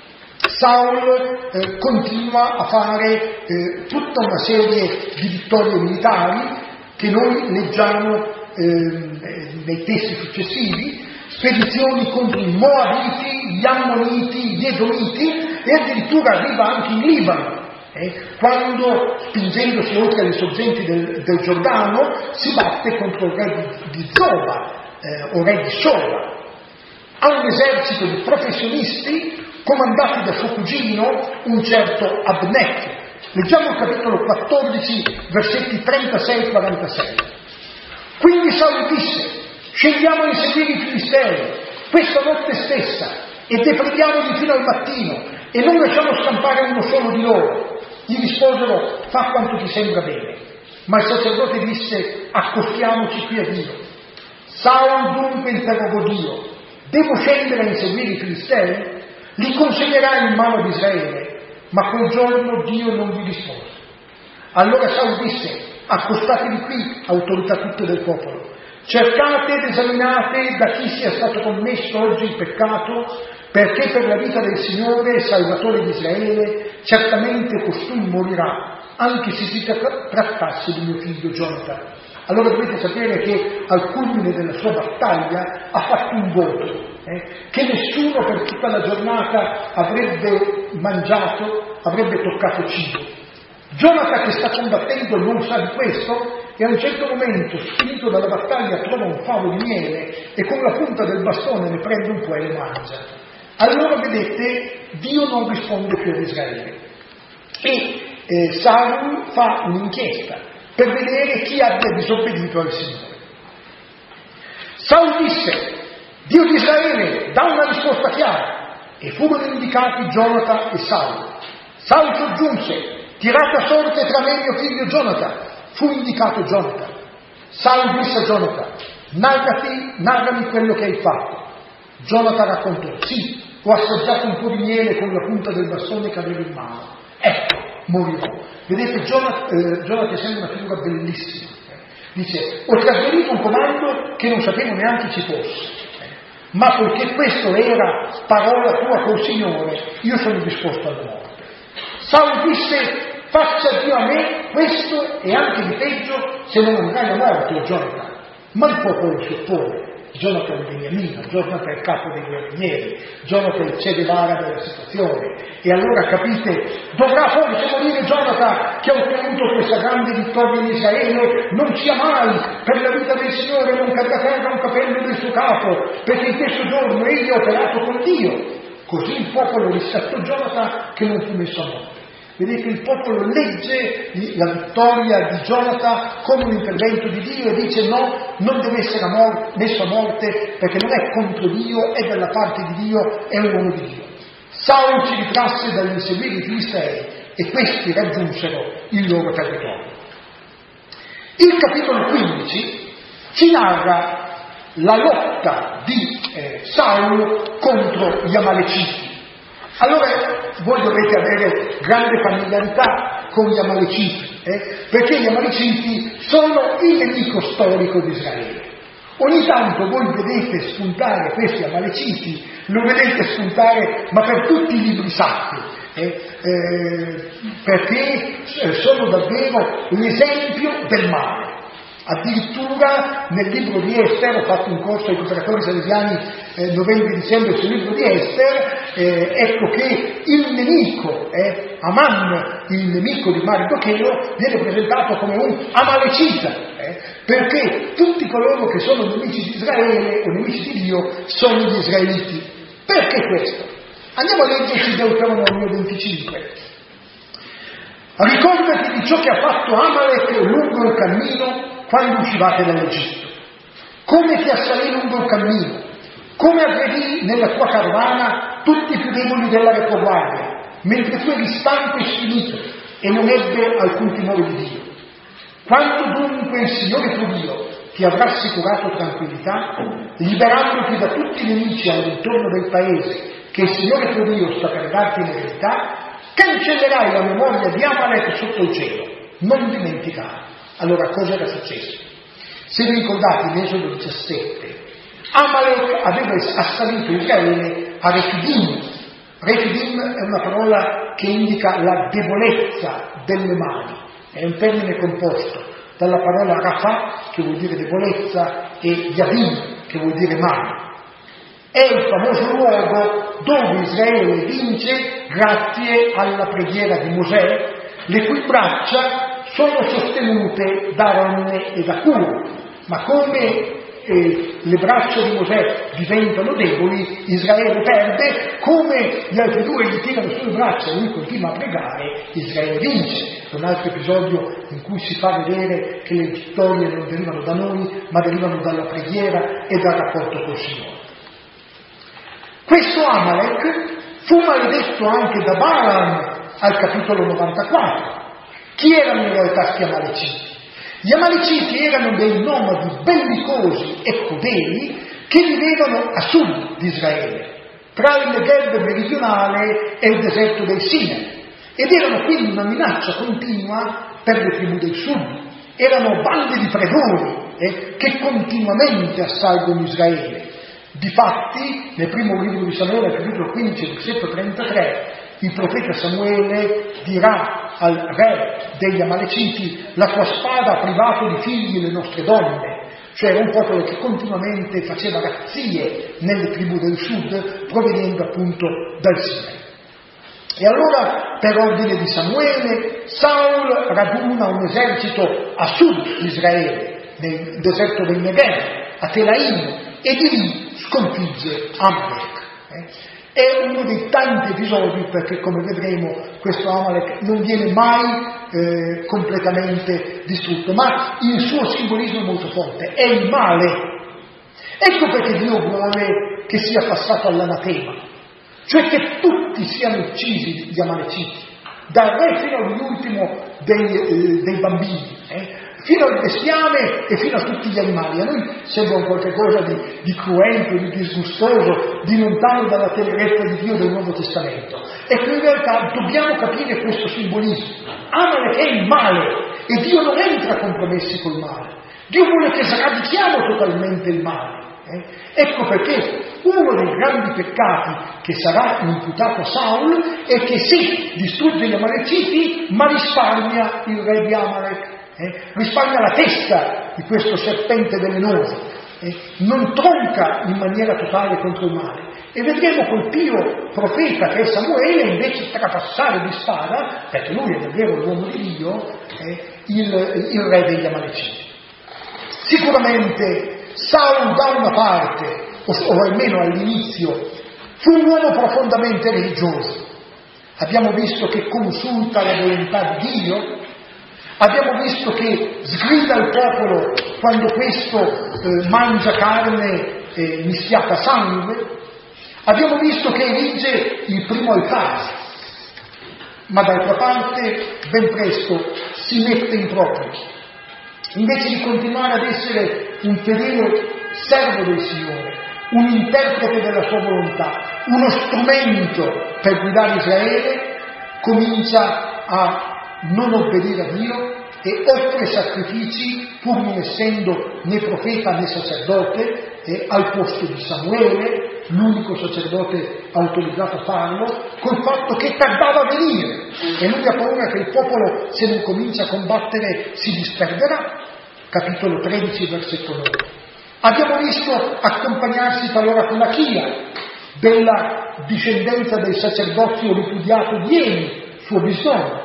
Saul continua a fare tutta una serie di vittorie militari che noi leggiamo nei testi successivi, spedizioni contro i Moabiti, gli Ammoniti, gli Edomiti, e addirittura arriva anche in Libano, quando, spingendosi oltre alle sorgenti del Giordano, si batte contro il re di Zoba, o re di Soba. Ha un esercito di professionisti comandati da suo cugino, un certo Abner. Leggiamo il capitolo 14, versetti 36-46. Quindi Saul disse: scendiamo a inseguire i filistei questa notte stessa e deprediamoli fino al mattino e non lasciamo scampare uno solo di loro. Gli risposero: fa quanto ti sembra bene. Ma il sacerdote disse: accostiamoci qui a Dio. Saul dunque interrogò Dio: devo scendere a inseguire i filistei? Li consegnerai in mano di Israele? Ma quel giorno Dio non gli rispose. Allora Saul disse: accostatevi qui, autorità tutte del popolo, cercate ed esaminate da chi sia stato commesso oggi il peccato, perché per la vita del Signore, Salvatore di Israele, certamente costui morirà, anche se si trattasse di mio figlio Gionatan. Allora dovete sapere che al culmine della sua battaglia ha fatto un voto, che nessuno per tutta la giornata avrebbe mangiato, avrebbe toccato cibo. Gionatan, che sta combattendo, non sa di questo, e a un certo momento, finito dalla battaglia, trova un favo di miele e con la punta del bastone ne prende un po' e lo mangia. Allora vedete, Dio non risponde più ad Israele e Saul fa un'inchiesta per vedere chi abbia disobbedito al Signore. Saul disse: Dio di Israele, dà una risposta chiara. E furono indicati Gionatan e Saul. Saul soggiunse: tirate a sorte tra me e mio figlio Gionatan. Fu indicato Gionatan. Saul disse a Gionatan: narrami quello che hai fatto. Gionatan raccontò: sì, ho assaggiato un po' di miele con la punta del bastone che avevo in mano. Ecco, morirò. Vedete, Gionatan sembra una figura bellissima. Dice: ho trasferito un comando che non sapevo neanche ci fosse. Ma poiché questo era parola tua col Signore, io sono disposto alla morte. Saul disse: faccia Dio a me questo e anche di peggio se non andrai a morte, o Gionatan. Ma il popolo si oppone. Gionatan è Beniamino, Gionatan è il capo dei guerrieri, Gionatan è il Che Guevara della situazione. E allora capite, dovrà forse morire Gionatan che ha ottenuto questa grande vittoria in Israele, non sia mai per la vita del Signore non cadrà a terra un capello del suo capo, perché in questo giorno egli ha operato con Dio. Così il popolo riscattò Gionatan che non fu messo a morte. Vedete, il popolo legge la vittoria di Gionatan come un intervento di Dio e dice: no, non deve essere messo a morte perché non è contro Dio, è dalla parte di Dio, è un uomo di Dio. Saul si ritrasse dall'inseguire i Filistei e questi raggiunsero il loro territorio. Il capitolo 15 ci narra la lotta di Saul contro gli Amaleciti. Allora voi dovete avere grande familiarità con gli Amaleciti, perché gli Amaleciti sono il nemico storico di Israele. Ogni tanto voi vedete spuntare questi Amaleciti, lo vedete spuntare ma per tutti i libri sacri, perché sono davvero l'esempio del male. Addirittura nel libro di Ester, ho fatto un corso ai preparatori salesiani novembre-dicembre sul libro di Ester, ecco che il nemico, Aman, il nemico di Mardocheo, viene presentato come un Amalecita, perché tutti coloro che sono nemici di Israele o nemici di Dio sono gli israeliti. Perché questo? Andiamo a leggerci Deuteronomio 25. Ricordati di ciò che ha fatto Amalek lungo il cammino quando uscivate dall'Egitto, come ti assalì lungo il cammino, come aggredì nella tua carovana tutti i più deboli della retaguardia, mentre tu eri stanco e sfinito e non ebbe alcun timore di Dio. Quando dunque il Signore tuo Dio ti avrà assicurato tranquillità, liberandoti da tutti i nemici all'intorno del paese che il Signore tuo Dio sta per darti in eredità, cancellerai la memoria di Amalek sotto il cielo, non dimenticarai. Allora cosa era successo? Se vi ricordate in Esodo 17, Amalek aveva assalito Israele a Refidim. Refidim è una parola che indica la debolezza delle mani, è un termine composto dalla parola Rafah, che vuol dire debolezza, e Yavim, che vuol dire mani. È il famoso luogo dove Israele vince grazie alla preghiera di Mosè, le cui braccia sono sostenute da Aronne e da Hur, ma come le braccia di Mosè diventano deboli, Israele perde, come gli altri due gli tirano sulle braccia e lui continua a pregare, Israele vince. È un altro episodio in cui si fa vedere che le vittorie non derivano da noi, ma derivano dalla preghiera e dal rapporto col Signore. Questo Amalek fu maledetto anche da Balaam al capitolo 94. Chi erano in realtà questi Amaleciti? Gli Amaleciti erano dei nomadi bellicosi e crudeli che vivevano a sud di Israele, tra il Negev meridionale e il deserto del Sinai, ed erano quindi una minaccia continua per le tribù del sud. Erano bande di predoni che continuamente assalgono Israele. Difatti, nel primo libro di Samuele, capitolo 15, versetto 33, il profeta Samuele dirà al re degli Amaleciti: la tua spada ha privato di figli le nostre donne. Cioè era un popolo che continuamente faceva razzie nelle tribù del sud, provenendo appunto dal Sinai. E allora, per ordine di Samuele, Saul raduna un esercito a sud di Israele, nel deserto del Negev, a Telaim, e di lì sconfigge Amalek. È uno dei tanti episodi, perché come vedremo questo Amalek non viene mai completamente distrutto, ma il suo simbolismo è molto forte, è il male. Ecco perché Dio vuole che sia passato all'anatema, cioè che tutti siano uccisi gli Amaleciti, dal re fino all'ultimo dei bambini, fino al bestiame e fino a tutti gli animali. A noi sembra un qualche cosa di cruento, di disgustoso, di lontano dalla tenerezza di Dio del Nuovo Testamento. Ecco, in realtà dobbiamo capire questo simbolismo. Amalek è il male e Dio non entra a compromessi col male. Dio vuole che sradichiamo totalmente il male. Ecco perché uno dei grandi peccati che sarà imputato a Saul è che sì, distrugge gli Amaleciti, ma risparmia il re di Amalek, risparmia la testa di questo serpente velenoso, non tronca in maniera totale contro il male. E vedremo col pio profeta che è Samuele invece trapassare di spada, perché lui è davvero l'uomo di Dio, il re degli Amaleciti. Sicuramente Saul da una parte, o almeno all'inizio, fu un uomo profondamente religioso. Abbiamo visto che consulta la volontà di Dio, abbiamo visto che sgrida il popolo quando questo mangia carne mischiata a sangue, abbiamo visto che erige il primo altare, ma d'altra parte ben presto si mette in proprio. Invece di continuare ad essere un fedele servo del Signore, un interprete della sua volontà, uno strumento per guidare Israele, comincia a non obbedire a Dio e offre sacrifici, pur non essendo né profeta né sacerdote, al posto di Samuele, l'unico sacerdote autorizzato a farlo, col fatto che tardava a venire e lui ha paura che il popolo, se non comincia a combattere, si disperderà. Capitolo 13, versetto 9. Abbiamo visto accompagnarsi talora con la chia della discendenza del sacerdozio ripudiato di Eli, suo bisnonno.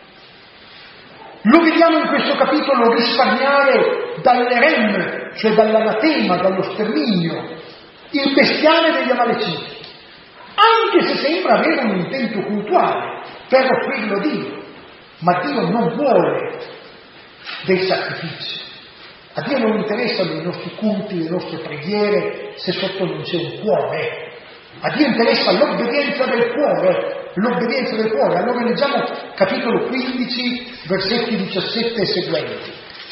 Lo vediamo in questo capitolo risparmiare dall'erem, cioè dall'anatema, dallo sterminio, il bestiame degli Amaleciti, anche se sembra avere un intento cultuale per offrirlo a Dio, ma Dio non vuole dei sacrifici. A Dio non interessano i nostri culti, le nostre preghiere, se sotto non c'è un cuore. A Dio interessa l'obbedienza del cuore, l'obbedienza del cuore. Allora leggiamo capitolo 15, versetti 17 e seguenti.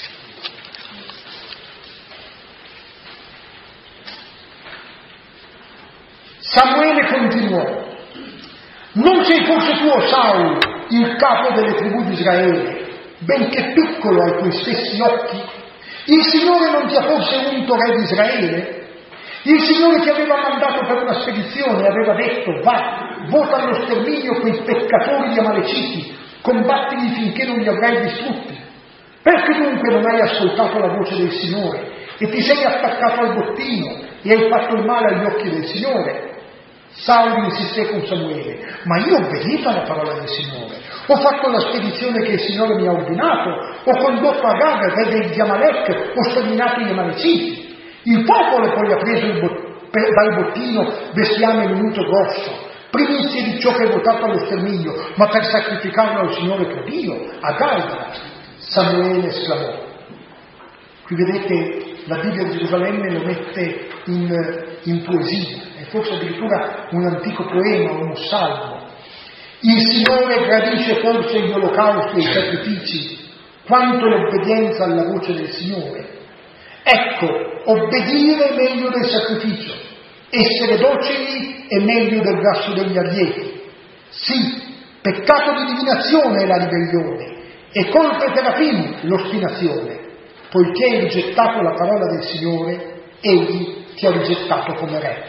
Samuele continuò: non sei forse tu, o Saul, il capo delle tribù di Israele, benché piccolo ai tuoi stessi occhi? Il Signore non ti ha forse unto re di Israele? Il Signore ti aveva mandato per una spedizione e aveva detto: va, vota allo sterminio quei peccatori di Amaleciti, combattili finché non li avrai distrutti. Perché dunque non hai ascoltato la voce del Signore e ti sei attaccato al bottino e hai fatto il male agli occhi del Signore? Saul insisté con Samuele: ma io ho obbedito alla parola del Signore, ho fatto la spedizione che il Signore mi ha ordinato, ho condotto Agag, re degli Amalek, ho sterminato gli Amaleciti. Il popolo poi ha preso dal bottino bestiame minuto grosso, primizie di ciò che è votato allo sterminio, ma per sacrificarlo al Signore tuo Dio, a Galgala. Samuele esclamò. Qui vedete la Bibbia di Gerusalemme lo mette in poesia, è forse addirittura un antico poema, uno salmo. Il Signore gradisce forse gli olocausti e i sacrifici, quanto l'obbedienza alla voce del Signore. Ecco, obbedire è meglio del sacrificio, essere docili è meglio del grasso degli arieti. Sì, peccato di divinazione è la ribellione, e colpe terafim l'ostinazione, poiché hai rigettato la parola del Signore, egli ti ha rigettato come re.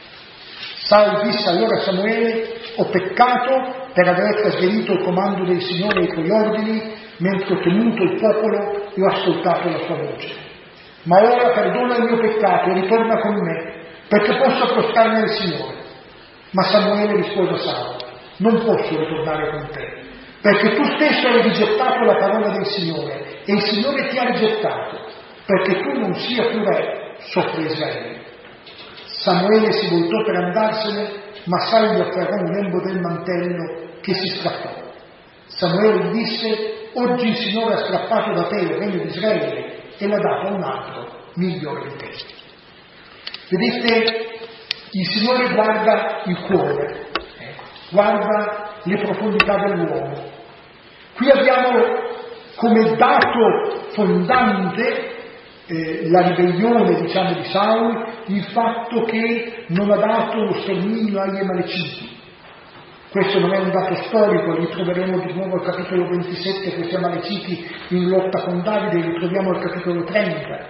Saul disse allora a Samuele: ho peccato per aver trasgredito il comando del Signore e i tuoi ordini, mentre ho temuto il popolo e ho ascoltato la sua voce. Ma ora perdona il mio peccato e ritorna con me, perché posso accostarmi al Signore. Ma Samuele rispose a Saul: non posso ritornare con te, perché tu stesso hai rigettato la parola del Signore e il Signore ti ha rigettato, perché tu non sia più re sopra Israele. Samuele si voltò per andarsene, ma Saul gli afferrò un lembo del mantello che si strappò. Samuele gli disse: oggi il Signore ha strappato da te il regno di Israele e l'ha dato a un altro migliore di te. Vedete, il Signore guarda il cuore, guarda le profondità dell'uomo. Qui abbiamo come dato fondante la ribellione, diciamo, di Saul, il fatto che non ha dato lo sterminio agli Amaleciti. Questo non è un dato storico, li troveremo di nuovo al capitolo 27, questi Amaleciti in lotta con Davide, li troviamo al capitolo 30.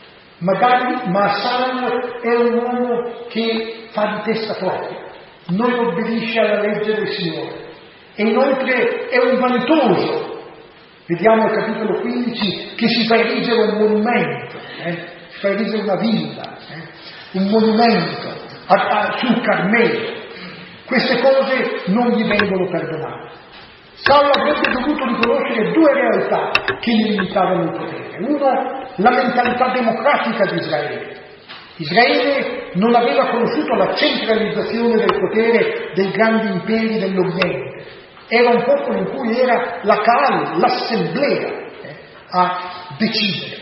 Ma Saul è un uomo che fa di testa propria, non obbedisce alla legge del Signore e inoltre è un vanitoso. Vediamo al capitolo 15 che si fa erigere un monumento, si fa erigere una villa, un monumento sul Carmelo. Queste cose non gli vengono perdonate. Saul avrebbe dovuto riconoscere due realtà che gli limitavano il potere. Uno, la mentalità democratica di Israele. Israele non aveva conosciuto la centralizzazione del potere dei grandi imperi dell'Oriente. Era un popolo in cui era la Kaal, l'assemblea, a decidere.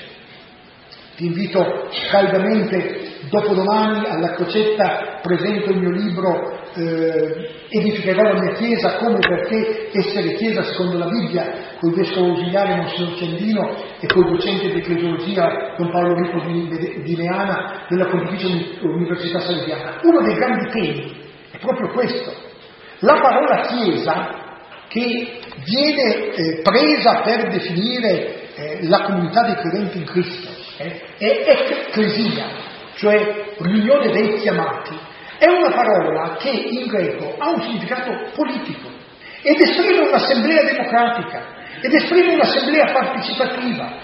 Ti invito caldamente, dopodomani alla Crocetta presento il mio libro Edificherò la mia Chiesa, come perché essere Chiesa secondo la Bibbia, con il vescovo ausiliare Monsignor Ciandino e con il docente di ecclesiologia Don Paolo Rico di Leana della Pontificia Università Salesiana. Uno dei grandi temi è proprio questo. La parola Chiesa, che viene presa per definire la comunità dei credenti in Cristo, è ecclesia, cioè riunione dei chiamati, è una parola che in greco ha un significato politico ed esprime un'assemblea democratica, ed esprime un'assemblea partecipativa.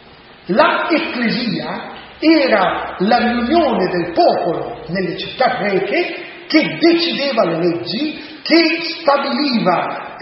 La ecclesia era la riunione del popolo nelle città greche che decideva le leggi, che stabiliva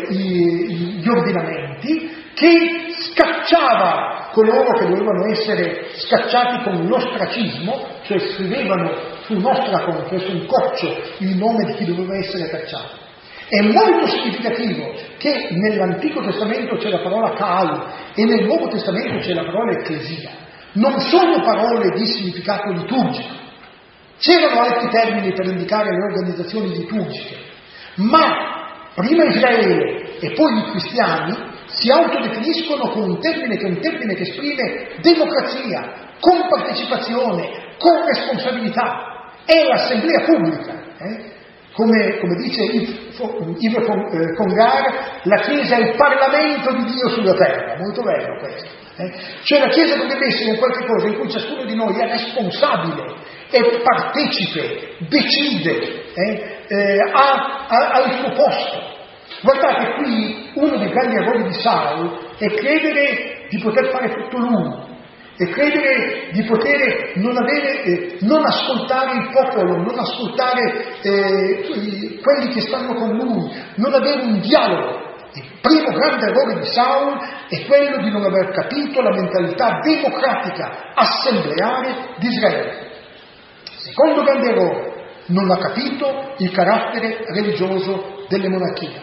gli ordinamenti, che scacciava coloro che dovevano essere scacciati con l'ostracismo, cioè scrivevano sul nostracon, cioè su un coccio, il nome di chi doveva essere cacciato. È molto significativo che nell'Antico Testamento c'è la parola Kaal e nel Nuovo Testamento c'è la parola ecclesia. Non sono parole di significato liturgico. C'erano altri termini per indicare le organizzazioni liturgiche, ma prima Israele e poi i cristiani si autodefiniscono con un termine che esprime democrazia, con partecipazione, con responsabilità. È l'assemblea pubblica. Come dice Yves Congar, la Chiesa è il Parlamento di Dio sulla terra. Molto bello questo. Cioè la Chiesa dovrebbe essere un qualche cosa in cui ciascuno di noi è responsabile, è partecipe, decide, ha il suo posto. Guardate, qui uno dei grandi errori di Saul è credere di poter fare tutto lui, e credere di poter non ascoltare il popolo, non ascoltare quelli che stanno con lui, non avere un dialogo. Il primo grande errore di Saul è quello di non aver capito la mentalità democratica, assembleare di Israele. Secondo grande errore, non ha capito il carattere religioso delle monarchie.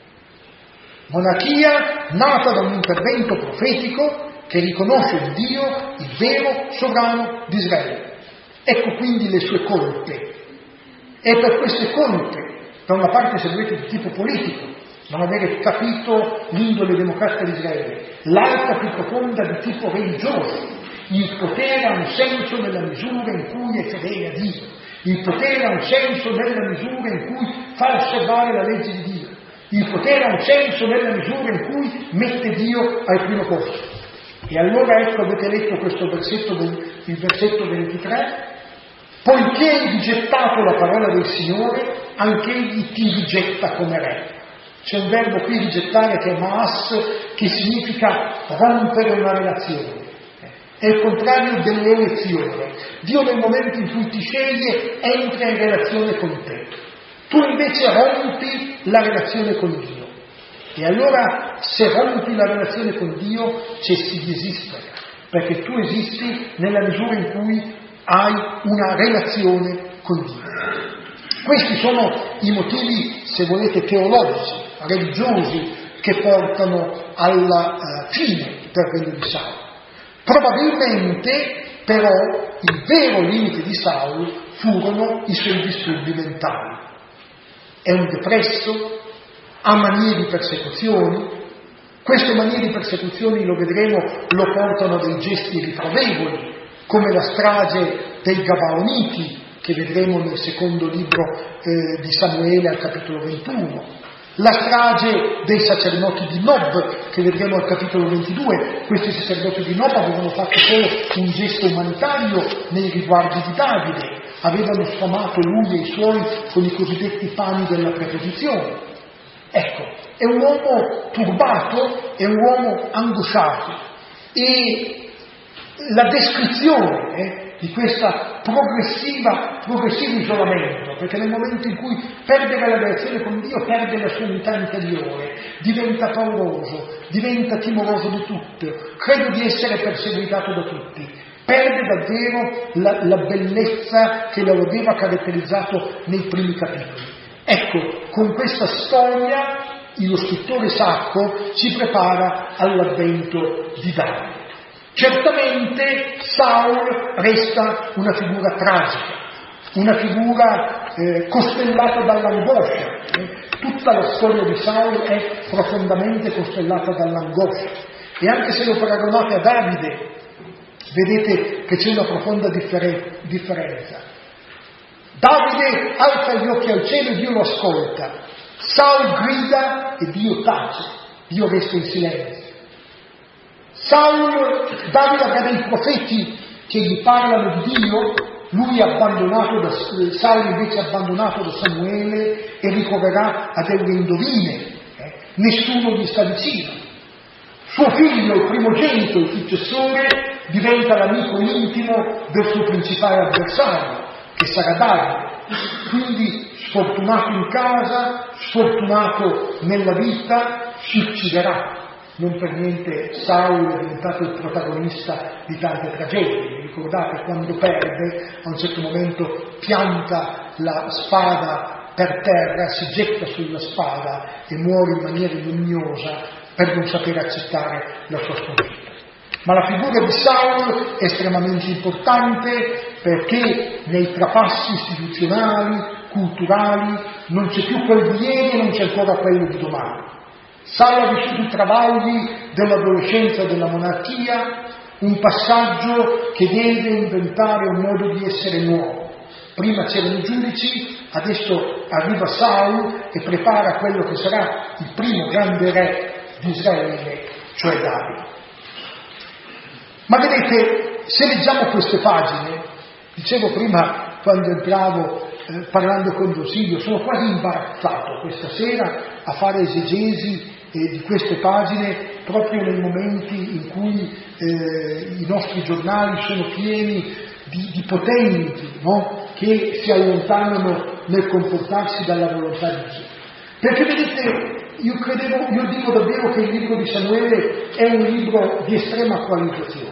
Monarchia nata da un intervento profetico che riconosce il Dio, il vero sovrano di Israele. Ecco quindi le sue colpe. E per queste colpe, da una parte se volete di tipo politico, non avere capito l'indole democratica di Israele, l'altra più profonda di tipo religioso. Il potere ha un senso nella misura in cui è fedele a Dio. Il potere ha un senso nella misura in cui fa osservare la legge di Dio. Il potere ha un senso nella misura in cui mette Dio al primo posto. E allora ecco, avete letto questo versetto, il versetto 23, poiché hai rigettato la parola del Signore, anche egli ti rigetta come re. C'è un verbo qui, rigettare, che è maas, che significa rompere una relazione. È il contrario dell'elezione. Dio nel momento in cui ti sceglie entra in relazione con te. Tu invece rompi la relazione con Dio. E allora se rompi la relazione con Dio cessi di esistere, perché tu esisti nella misura in cui hai una relazione con Dio. Questi sono i motivi, se volete, teologici, religiosi, che portano alla fine del regno di Saul. Probabilmente però il vero limite di Saul furono i suoi disturbi mentali. È un depresso, ha manie di persecuzioni. Queste manie di persecuzioni, lo vedremo, lo portano a dei gesti riprovevoli, come la strage dei Gabaoniti, che vedremo nel secondo libro di Samuele al capitolo 21, la strage dei sacerdoti di Nob, che vedremo al capitolo 22. Questi sacerdoti di Nob avevano fatto solo un gesto umanitario nei riguardi di Davide, avevano sfamato lui e i suoi con i cosiddetti pani della preposizione. Ecco, è un uomo turbato, è un uomo angosciato, e la descrizione di questo progressivo isolamento, perché nel momento in cui perde la relazione con Dio, perde la sua unità interiore, diventa pauroso, diventa timoroso di tutto, crede di essere perseguitato da tutti, perde davvero la bellezza che lo aveva caratterizzato nei primi capitoli. Ecco, con questa storia lo scrittore sacro ci prepara all'avvento di Davide. Certamente Saul resta una figura tragica, una figura costellata dall'angoscia. Tutta la storia di Saul è profondamente costellata dall'angoscia, e anche se lo paragonate a Davide, vedete che c'è una profonda differenza. Davide alza gli occhi al cielo e Dio lo ascolta. Saul grida e Dio tace, Dio resta in silenzio. Davide avrà dei profeti che gli parlano di Dio, Saul invece è abbandonato da Samuele e ricorrerà a delle indovine, nessuno gli sta vicino. Suo figlio, il primogenito, il successore, diventa l'amico intimo del suo principale avversario, che sarà Davide. Quindi sfortunato in casa, sfortunato nella vita, si ucciderà. Non per niente Saul è diventato il protagonista di tante tragedie. Ricordate, quando perde, a un certo momento pianta la spada per terra, si getta sulla spada e muore in maniera ignominiosa per non sapere accettare la sua sconfitta. Ma la figura di Saul è estremamente importante, perché nei trapassi istituzionali, culturali, non c'è più quel di ieri e non c'è ancora quello di domani. Saul ha vissuto i travagli dell'adolescenza e della monarchia, un passaggio che deve inventare un modo di essere nuovo. Prima c'erano i giudici, adesso arriva Saul e prepara quello che sarà il primo grande re di Israele, cioè Davide. Ma vedete, se leggiamo queste pagine, dicevo prima quando entravo parlando con Rosilio, sono quasi imbarazzato questa sera a fare esegesi di queste pagine proprio nei momenti in cui i nostri giornali sono pieni di potenti, no? Che si allontanano nel comportarsi dalla volontà di Dio. Perché vedete, io dico davvero che il libro di Samuele è un libro di estrema qualificazione,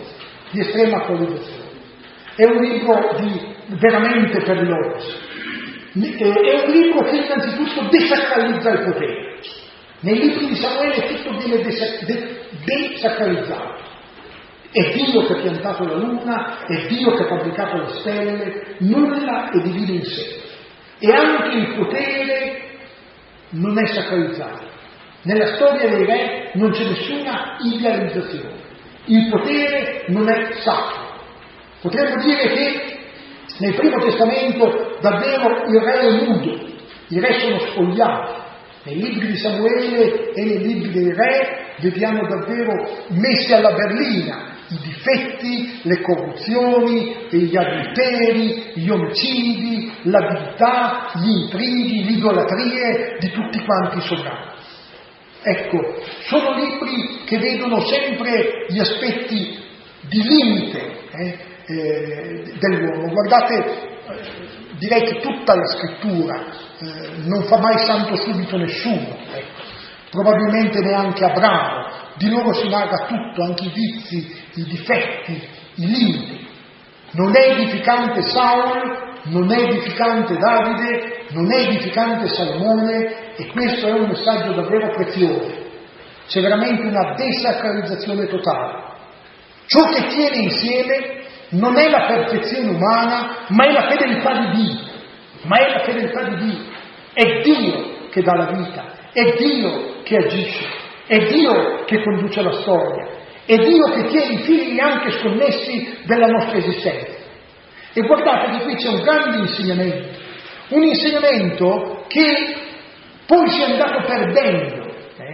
è un libro veramente perloso, è un libro che innanzitutto desacralizza il potere. Nei libri di Samuele tutto viene desacralizzato. È Dio che ha piantato la luna, è Dio che ha fabbricato le stelle, nulla è divino in sé. E anche il potere non è sacralizzato. Nella storia dei re non c'è nessuna idealizzazione. Il potere non è sacro. Potremmo dire che nel Primo Testamento davvero il re è nudo, i re sono spogliati. Nei libri di Samuele e nei libri dei re vediamo davvero messi alla berlina i difetti, le corruzioni, gli adulteri, gli omicidi, l'avidità, gli intrighi, l'idolatrie di tutti quanti i sovrani. Ecco, sono libri che vedono sempre gli aspetti di limite dell'uomo. Guardate, direi che tutta la scrittura non fa mai santo subito nessuno, probabilmente neanche Abramo. Di loro si narra tutto, anche i vizi, i difetti, i limiti. Non è edificante Saul, non è edificante Davide, non è edificante Salomone, e questo è un messaggio davvero prezioso. C'è veramente una desacralizzazione totale. Ciò che tiene insieme non è la perfezione umana, ma è la fedeltà di Dio. Ma è la fedeltà di Dio. È Dio che dà la vita, è Dio che agisce, è Dio che conduce la storia, è Dio che tiene i fili anche sconnessi della nostra esistenza. E guardate che qui c'è un grande insegnamento, un insegnamento che poi si è andato perdendo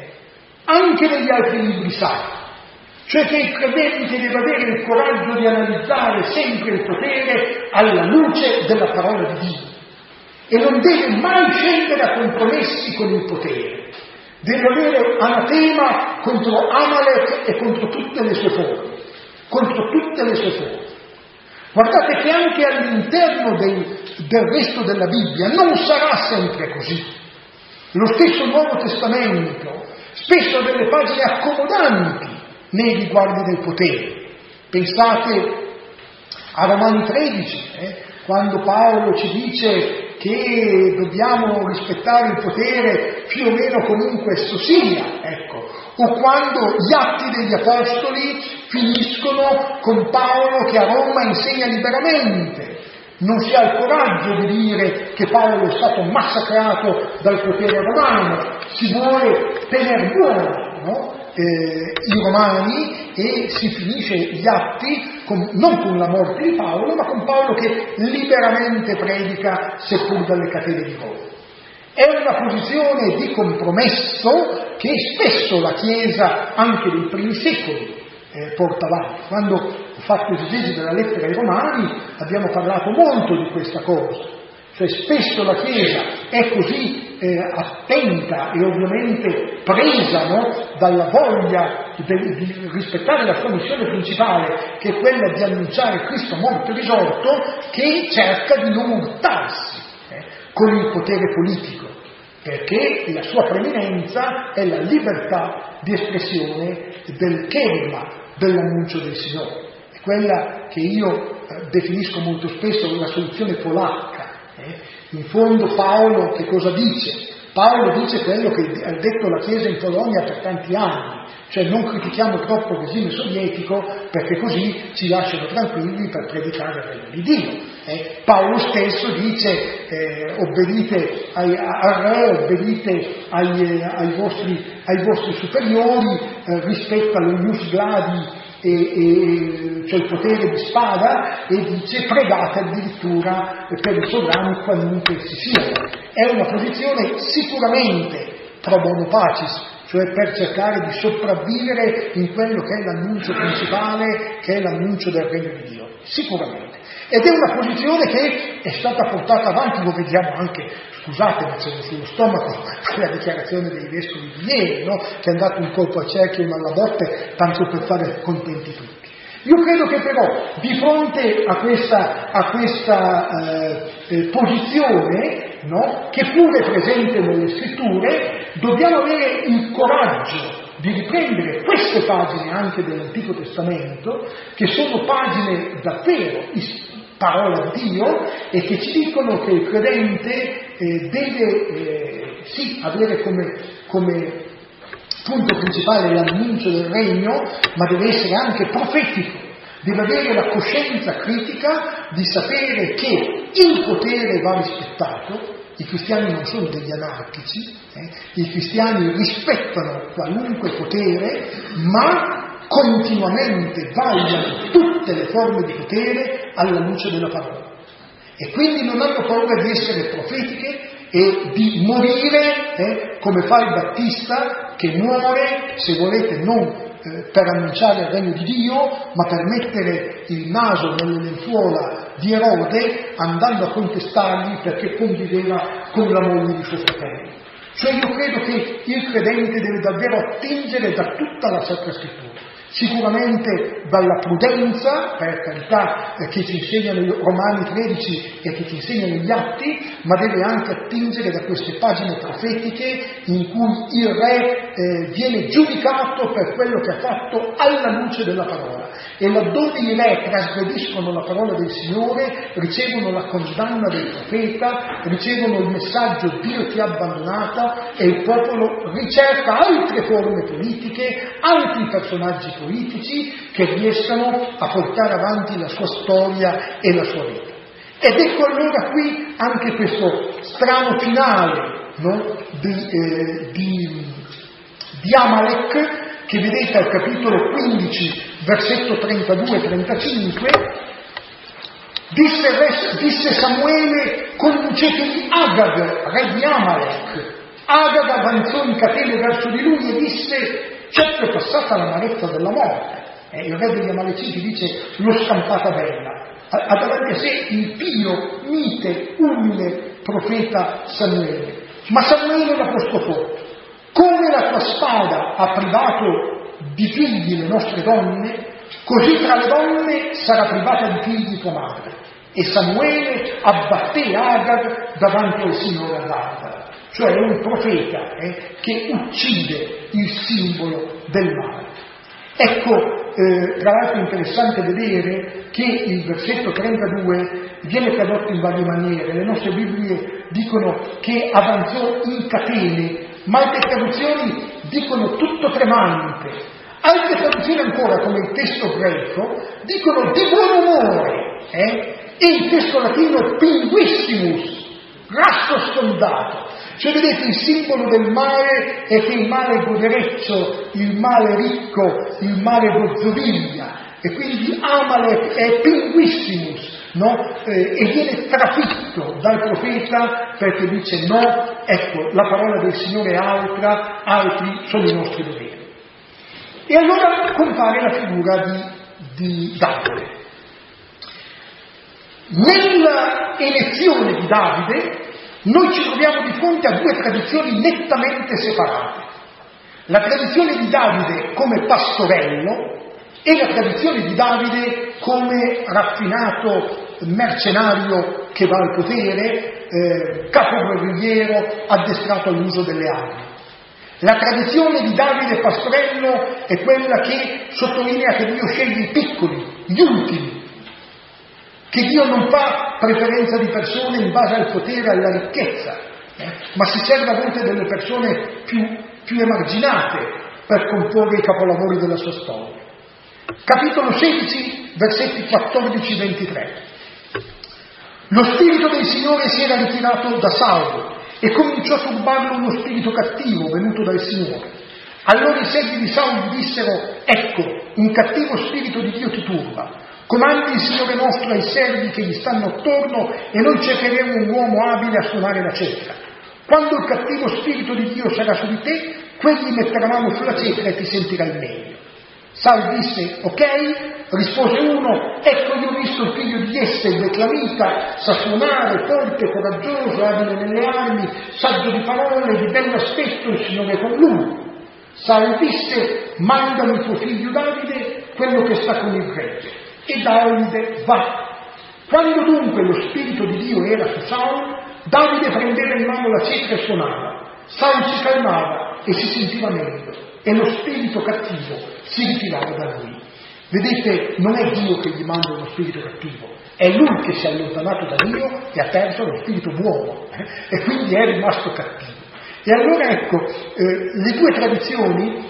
anche negli altri libri sacri, cioè che il credente deve avere il coraggio di analizzare sempre il potere alla luce della parola di Dio e non deve mai scendere a compromessi con il potere, deve avere anatema contro Amalek e contro tutte le sue forme, contro tutte le sue forme. Guardate che anche all'interno del resto della Bibbia non sarà sempre così. Lo stesso Nuovo Testamento spesso ha delle pagine accomodanti nei riguardi del potere. Pensate a Romani 13, quando Paolo ci dice che dobbiamo rispettare il potere più o meno comunque esso sia, o quando gli Atti degli Apostoli finiscono con Paolo che a Roma insegna liberamente. Non si ha il coraggio di dire che Paolo è stato massacrato dal potere romano, si vuole tener buono i romani e si finisce gli Atti non con la morte di Paolo, ma con Paolo che liberamente predica seppur dalle catene di Roma. È una posizione di compromesso che spesso la Chiesa, anche dei primi secoli, porta avanti. Quando ho fatto esegesi della lettera ai Romani abbiamo parlato molto di questa cosa, cioè spesso la Chiesa è così attenta e ovviamente presa dalla voglia di rispettare la sua missione principale, che è quella di annunciare Cristo morto e risorto, che cerca di non urtarsi con il potere politico, perché la sua preminenza è la libertà di espressione del kerigma, dell'annuncio del Signore. È quella che io definisco molto spesso la soluzione polacca. In fondo Paolo che cosa dice? Paolo dice quello che ha detto la Chiesa in Polonia per tanti anni, cioè non critichiamo troppo il regime sovietico perché così ci lasciano tranquilli per predicare il regno di Dio. Paolo stesso dice obbedite al re, obbedite ai vostri superiori, rispetto allo ius gladi, cioè il potere di spada, e dice pregate addirittura per i sovrani qualunque essi siano. È una posizione sicuramente pro bono pacis, cioè per cercare di sopravvivere in quello che è l'annuncio principale, che è l'annuncio del regno di Dio, sicuramente. Ed è una posizione che è stata portata avanti, lo vediamo anche, scusate ma c'è sullo stomaco la dichiarazione dei vescovi di ieri, che hanno dato un colpo al cerchio e una alla botte, tanto per fare contenti tutti. Io credo che però di fronte a questa posizione, che pure è presente nelle scritture, dobbiamo avere il coraggio di riprendere queste pagine anche dell'Antico Testamento, che sono pagine davvero parola di Dio e che ci dicono che il credente deve sì avere come punto principale l'annuncio del regno, ma deve essere anche profetico, deve avere la coscienza critica di sapere che il potere va rispettato. I cristiani non sono degli anarchici, i cristiani rispettano qualunque potere, ma continuamente vagliano tutte le forme di potere alla luce della parola. E quindi non hanno paura di essere profetiche e di morire come fa il Battista, che muore, se volete, non per annunciare il regno di Dio, ma per mettere il naso nelle lenzuola di Erode, andando a contestargli perché conviveva con la moglie di suo fratello. Cioè io credo che il credente deve davvero attingere da tutta la Sacra Scrittura, sicuramente dalla prudenza, per carità, che ci insegnano i Romani 13 e che ci insegnano gli Atti, ma deve anche attingere da queste pagine profetiche in cui il re viene giudicato per quello che ha fatto alla luce della parola. parola, e laddove i re trasgrediscono la parola del Signore ricevono la condanna del profeta, ricevono il messaggio Dio ti ha abbandonata, e il popolo ricerca altre forme politiche, altri personaggi politici che riescano a portare avanti la sua storia e la sua vita. Ed ecco allora qui anche questo strano finale, no? di Amalek, che vedete al capitolo 15, versetto 32-35, disse Samuele: conducetevi Agag, re di Amalek. Agag avanzò in catene verso di lui e disse: certo è passata l'amarezza della morte. Il re degli Amaleciti dice: l'ho scampata bella. Ha davanti a sé il pio, mite, umile profeta Samuele. Ma Samuele l'ha posto fuori. Come la tua spada ha privato di figli le nostre donne, così tra le donne sarà privata di figli tua madre. E Samuele abbatté Agag davanti al Signore all'altare. Cioè è un profeta che uccide il simbolo del male. Ecco, tra l'altro è interessante vedere che il versetto 32 viene tradotto in varie maniere. Le nostre Bibbie dicono che avanzò in catene, ma altre traduzioni dicono tutto tremante. Altre traduzioni ancora, come il testo greco, dicono di buon umore, e il testo latino pinguissimus, grasso sfondato. Cioè vedete, il simbolo del male è che il male è godereccio, il male ricco, il male gozzoviglia, e quindi Amalek è pinguissimus, no? E viene trafitto dal profeta perché dice: no, ecco, la parola del Signore è altra, altri sono i nostri doveri. E allora compare la figura di Davide. Nella elezione di Davide noi ci troviamo di fronte a due tradizioni nettamente separate. La tradizione di Davide come pastorello e la tradizione di Davide come raffinato mercenario che va al potere, capoguerrigliero addestrato all'uso delle armi. La tradizione di Davide pastorello è quella che sottolinea che Dio sceglie i piccoli, gli ultimi, che Dio non fa preferenza di persone in base al potere e alla ricchezza, ma si serve a volte delle persone più emarginate per comporre i capolavori della sua storia. Capitolo 16, versetti 14-23. Lo spirito del Signore si era ritirato da Saulo e cominciò a turbarlo uno spirito cattivo venuto dal Signore. Allora i servi di Saulo gli dissero: ecco, un cattivo spirito di Dio ti turba. Comandi il Signore nostro ai servi che gli stanno attorno e noi cercheremo un uomo abile a suonare la cetra. Quando il cattivo spirito di Dio sarà su di te, quegli metterà mano sulla cetra e ti sentirai meglio. Saulo disse: ok. Rispose uno: ecco, io ho visto il figlio di Jesse, il Betlamita, sa suonare, forte, coraggioso, abile nelle armi, saggio di parole, di bell'aspetto, il Signore è con lui. Saulo disse: mandami tuo figlio Davide, quello che sta con il gregge. E Davide va. Quando dunque lo spirito di Dio era su Saulo, Davide prendeva in mano la cetra e suonava. Saulo si calmava e si sentiva meglio, e lo spirito cattivo si ritirava da lui. Vedete, non è Dio che gli manda uno spirito cattivo, è lui che si è allontanato da Dio e ha perso lo spirito buono, e quindi è rimasto cattivo. E allora ecco, le due tradizioni,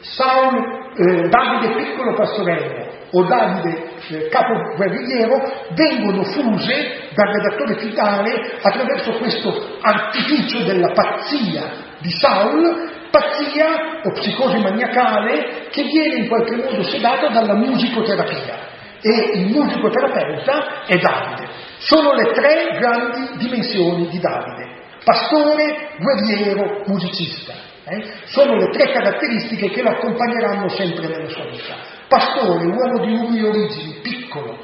Davide piccolo pastorello o Davide capo guerrigliero, vengono fuse dal redattore fidale attraverso questo artificio della pazzia di Saul, pazzia o psicosi maniacale che viene in qualche modo sedata dalla musicoterapia, e il musicoterapeuta è Davide. Sono le tre grandi dimensioni di Davide: pastore, guerriero, musicista. Sono le tre caratteristiche che lo accompagneranno sempre nella sua vita. Pastore, uomo di umili origini, piccolo,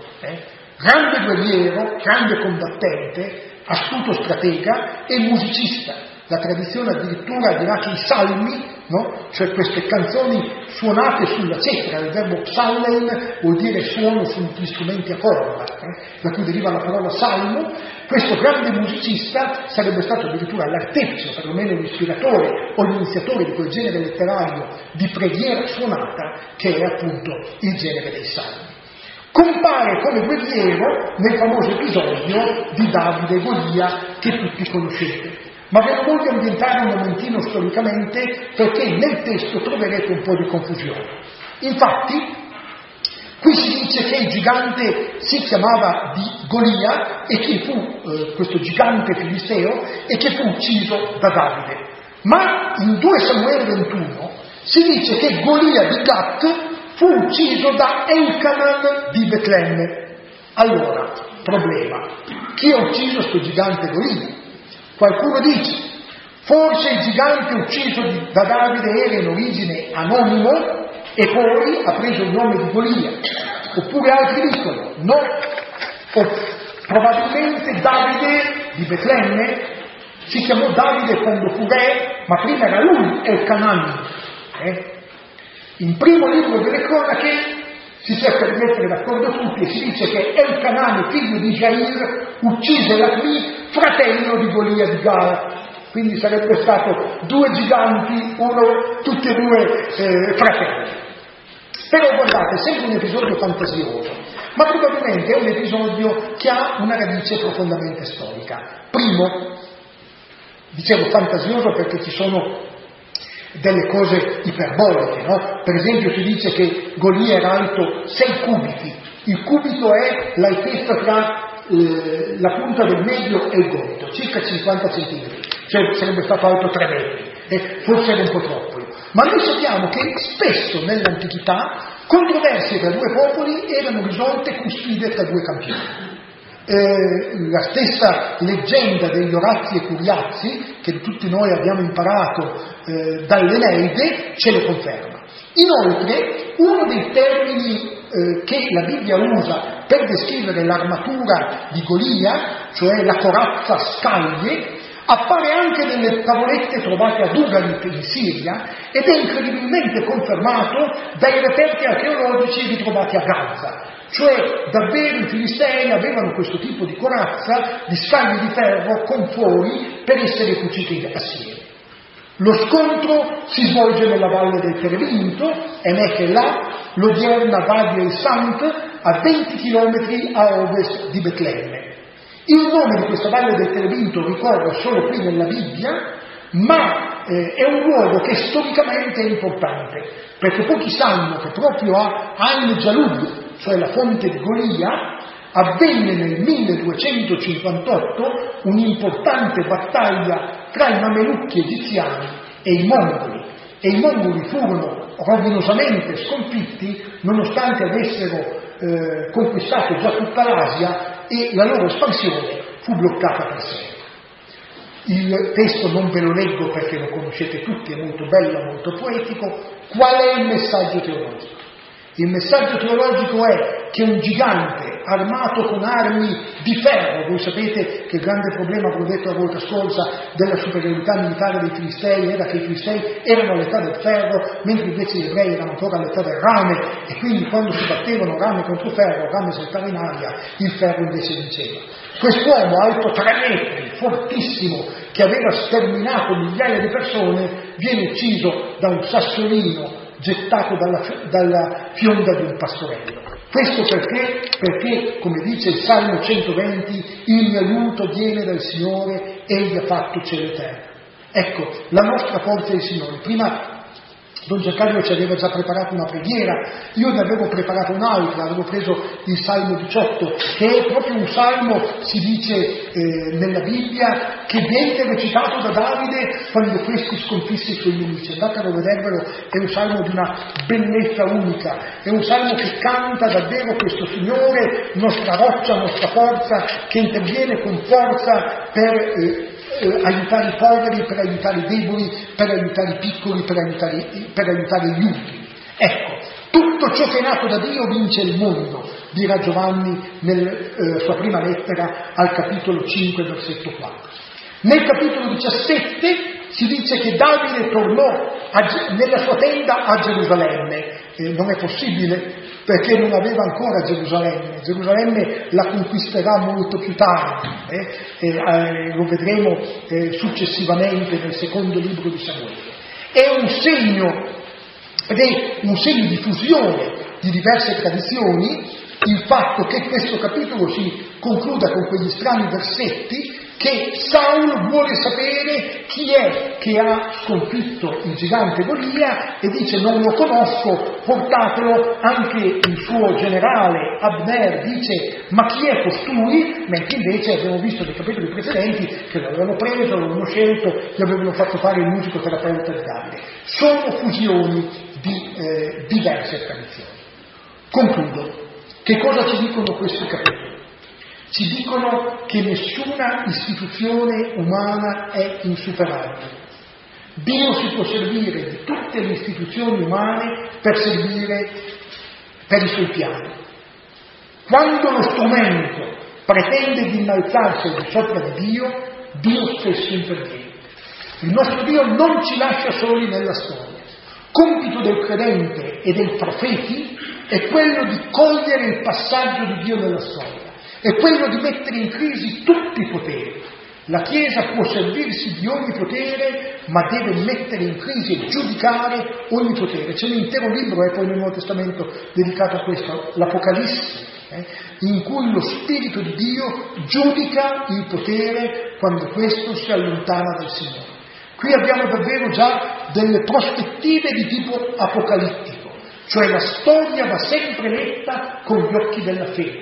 grande guerriero, grande combattente, astuto stratega, e musicista, La tradizione addirittura dirà che i salmi, no? Cioè queste canzoni suonate sulla cetra, il verbo psallein vuol dire suono sugli strumenti a corda, da cui deriva la parola salmo. Questo grande musicista sarebbe stato addirittura l'artefice, perlomeno l'ispiratore o l'iniziatore di quel genere letterario di preghiera suonata che è appunto il genere dei salmi. Compare come guerriero nel famoso episodio di Davide e Golia che tutti conoscete. Ma ve lo voglio ambientare un momentino storicamente, perché nel testo troverete un po' di confusione. Infatti, qui si dice che il gigante si chiamava di Golia e che fu questo gigante filisteo e che fu ucciso da Davide. Ma in 2 Samuele 21 si dice che Golia di Gat fu ucciso da Elcanan di Betlemme. Allora, problema: chi ha ucciso questo gigante Golia? Qualcuno dice, forse il gigante ucciso da Davide era in origine anonimo e poi ha preso il nome di Golia. Oppure altri dicono, no, probabilmente Davide di Betlemme si chiamò Davide quando fu re, ma prima era lui Elcanan. In primo libro delle cronache si cerca di mettere d'accordo tutti e si dice che Elcanan, figlio di Jair, uccise Lacmi, fratello di Golia di Gat. Quindi sarebbe stato 2 giganti, tutti e 2 fratelli. Però guardate, è sempre un episodio fantasioso, ma probabilmente è un episodio che ha una radice profondamente storica. Primo, dicevo fantasioso perché ci sono delle cose iperboliche, no? Per esempio si dice che Golia era alto 6 cubiti, il cubito è l'altezza tra la punta del medio e il gomito, circa 50 centimetri, cioè sarebbe stato alto 3 metri, forse era un po' troppo. Ma noi sappiamo che spesso nell'antichità controversie tra 2 popoli erano risolte con sfide tra 2 campioni. La stessa leggenda degli Orazzi e Curiazzi, che tutti noi abbiamo imparato dall'Eneide, ce lo conferma. Inoltre, uno dei termini che la Bibbia usa per descrivere l'armatura di Golia, cioè la corazza scaglie, appare anche nelle tavolette trovate ad Ugarit in Siria ed è incredibilmente confermato dai reperti archeologici ritrovati a Gaza. Cioè davvero i filistei avevano questo tipo di corazza, di scaglie di ferro con fori per essere cuciti assieme. Lo scontro si svolge nella valle del Terebinto, Emechela, l'odierna Vadia el Sant, a 20 km a ovest di Betlemme. Il nome di questa valle del Terebinto ricorre solo qui nella Bibbia, ma è un luogo che storicamente è importante, perché pochi sanno che proprio a Ain Jalud, cioè la fonte di Golia, avvenne nel 1258 un'importante battaglia tra i mamelucchi egiziani e i mongoli furono rovinosamente sconfitti nonostante avessero conquistato già tutta l'Asia e la loro espansione fu bloccata per sempre. Il testo non ve lo leggo perché lo conoscete tutti, è molto bello, molto poetico. Qual è il messaggio teologico? Il messaggio teologico è che un gigante armato con armi di ferro, voi sapete che il grande problema, come ho detto la volta scorsa, della superiorità militare dei Filistei era che i Filistei erano all'età del ferro, mentre invece gli ebrei erano ancora all'età del rame, e quindi quando si battevano rame contro ferro, rame saltava in aria, il ferro invece vinceva. Quest'uomo alto 3 metri, fortissimo, che aveva sterminato migliaia di persone, viene ucciso da un sassolino gettato dalla fionda di un pastorello. Questo perché, come dice il Salmo 120, il mio aiuto viene dal Signore, Egli ha fatto cielo e terra. Ecco, la nostra forza è il Signore. Prima Don Giancarlo ci aveva già preparato una preghiera, io ne avevo preparato un'altra, avevo preso il Salmo 18, che è proprio un salmo, si dice nella Bibbia, che viene recitato da Davide quando questi sconfisse i suoi nemici. Andatelo a vedervelo, è un salmo di una bellezza unica, è un salmo che canta davvero questo Signore, nostra roccia, nostra forza, che interviene con forza per aiutare i poveri, per aiutare i deboli, per aiutare i piccoli, per aiutare gli ultimi. Ecco, tutto ciò che è nato da Dio vince il mondo, dirà Giovanni nella sua prima lettera al capitolo 5, versetto 4. Nel capitolo 17 si dice che Davide tornò nella sua tenda a Gerusalemme. Non è possibile, perché non aveva ancora Gerusalemme. Gerusalemme la conquisterà molto più tardi, lo vedremo successivamente nel secondo libro di Samuele. È un segno di fusione di diverse tradizioni il fatto che questo capitolo si concluda con quegli strani versetti che Saul vuole sapere chi è che ha sconfitto il gigante Golia e dice: non lo conosco, portatelo. Anche il suo generale Abner dice: ma chi è costui? Mentre invece abbiamo visto nei capitoli precedenti che l'avevano preso, l'avevano scelto, gli avevano fatto fare il musicoterapeuta di Davide. Sono fusioni di diverse tradizioni. Concludo. Che cosa ci dicono questi capitoli? Ci dicono che nessuna istituzione umana è insuperabile. Dio si può servire di tutte le istituzioni umane per servire per i suoi piani. Quando lo strumento pretende di innalzarsi al di sopra di Dio, Dio stesso interviene. Il nostro Dio non ci lascia soli nella storia. Compito del credente e dei profeti è quello di cogliere il passaggio di Dio nella storia. È quello di mettere in crisi tutti i poteri. La Chiesa può servirsi di ogni potere, ma deve mettere in crisi e giudicare ogni potere. C'è un intero libro poi nel Nuovo Testamento dedicato a questo, l'Apocalisse, in cui lo Spirito di Dio giudica il potere quando questo si allontana dal Signore. Qui abbiamo davvero già delle prospettive di tipo apocalittico, cioè la storia va sempre letta con gli occhi della fede.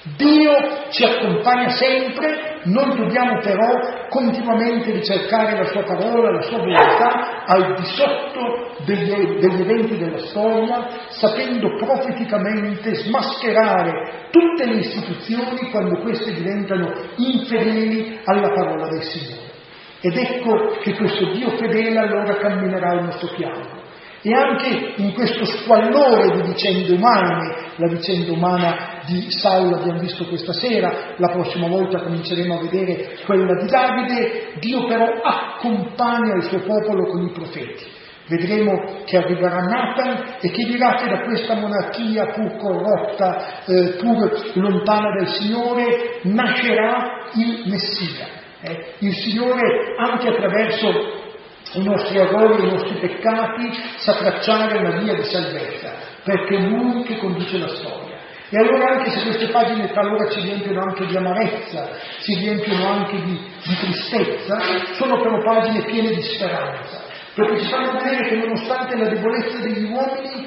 Dio ci accompagna sempre, noi dobbiamo però continuamente ricercare la sua parola, la sua volontà al di sotto degli eventi della storia, sapendo profeticamente smascherare tutte le istituzioni quando queste diventano infedeli alla parola del Signore. Ed ecco che questo Dio fedele allora camminerà al nostro fianco. E anche in questo squallore di vicende umane, la vicenda umana di Saul l'abbiamo visto questa sera, la prossima volta cominceremo a vedere quella di Davide, Dio però accompagna il suo popolo con i profeti. Vedremo che arriverà Nathan e che dirà che da questa monarchia pur corrotta, pur lontana dal Signore, nascerà il Messia. Il Signore, anche attraverso i nostri errori, i nostri peccati, sa tracciare una via di salvezza, perché è Lui che conduce la storia. E allora, anche se queste pagine talora ci riempiono anche di amarezza, ci riempiono anche di tristezza, sono però pagine piene di speranza, perché ci fanno vedere che nonostante la debolezza degli uomini,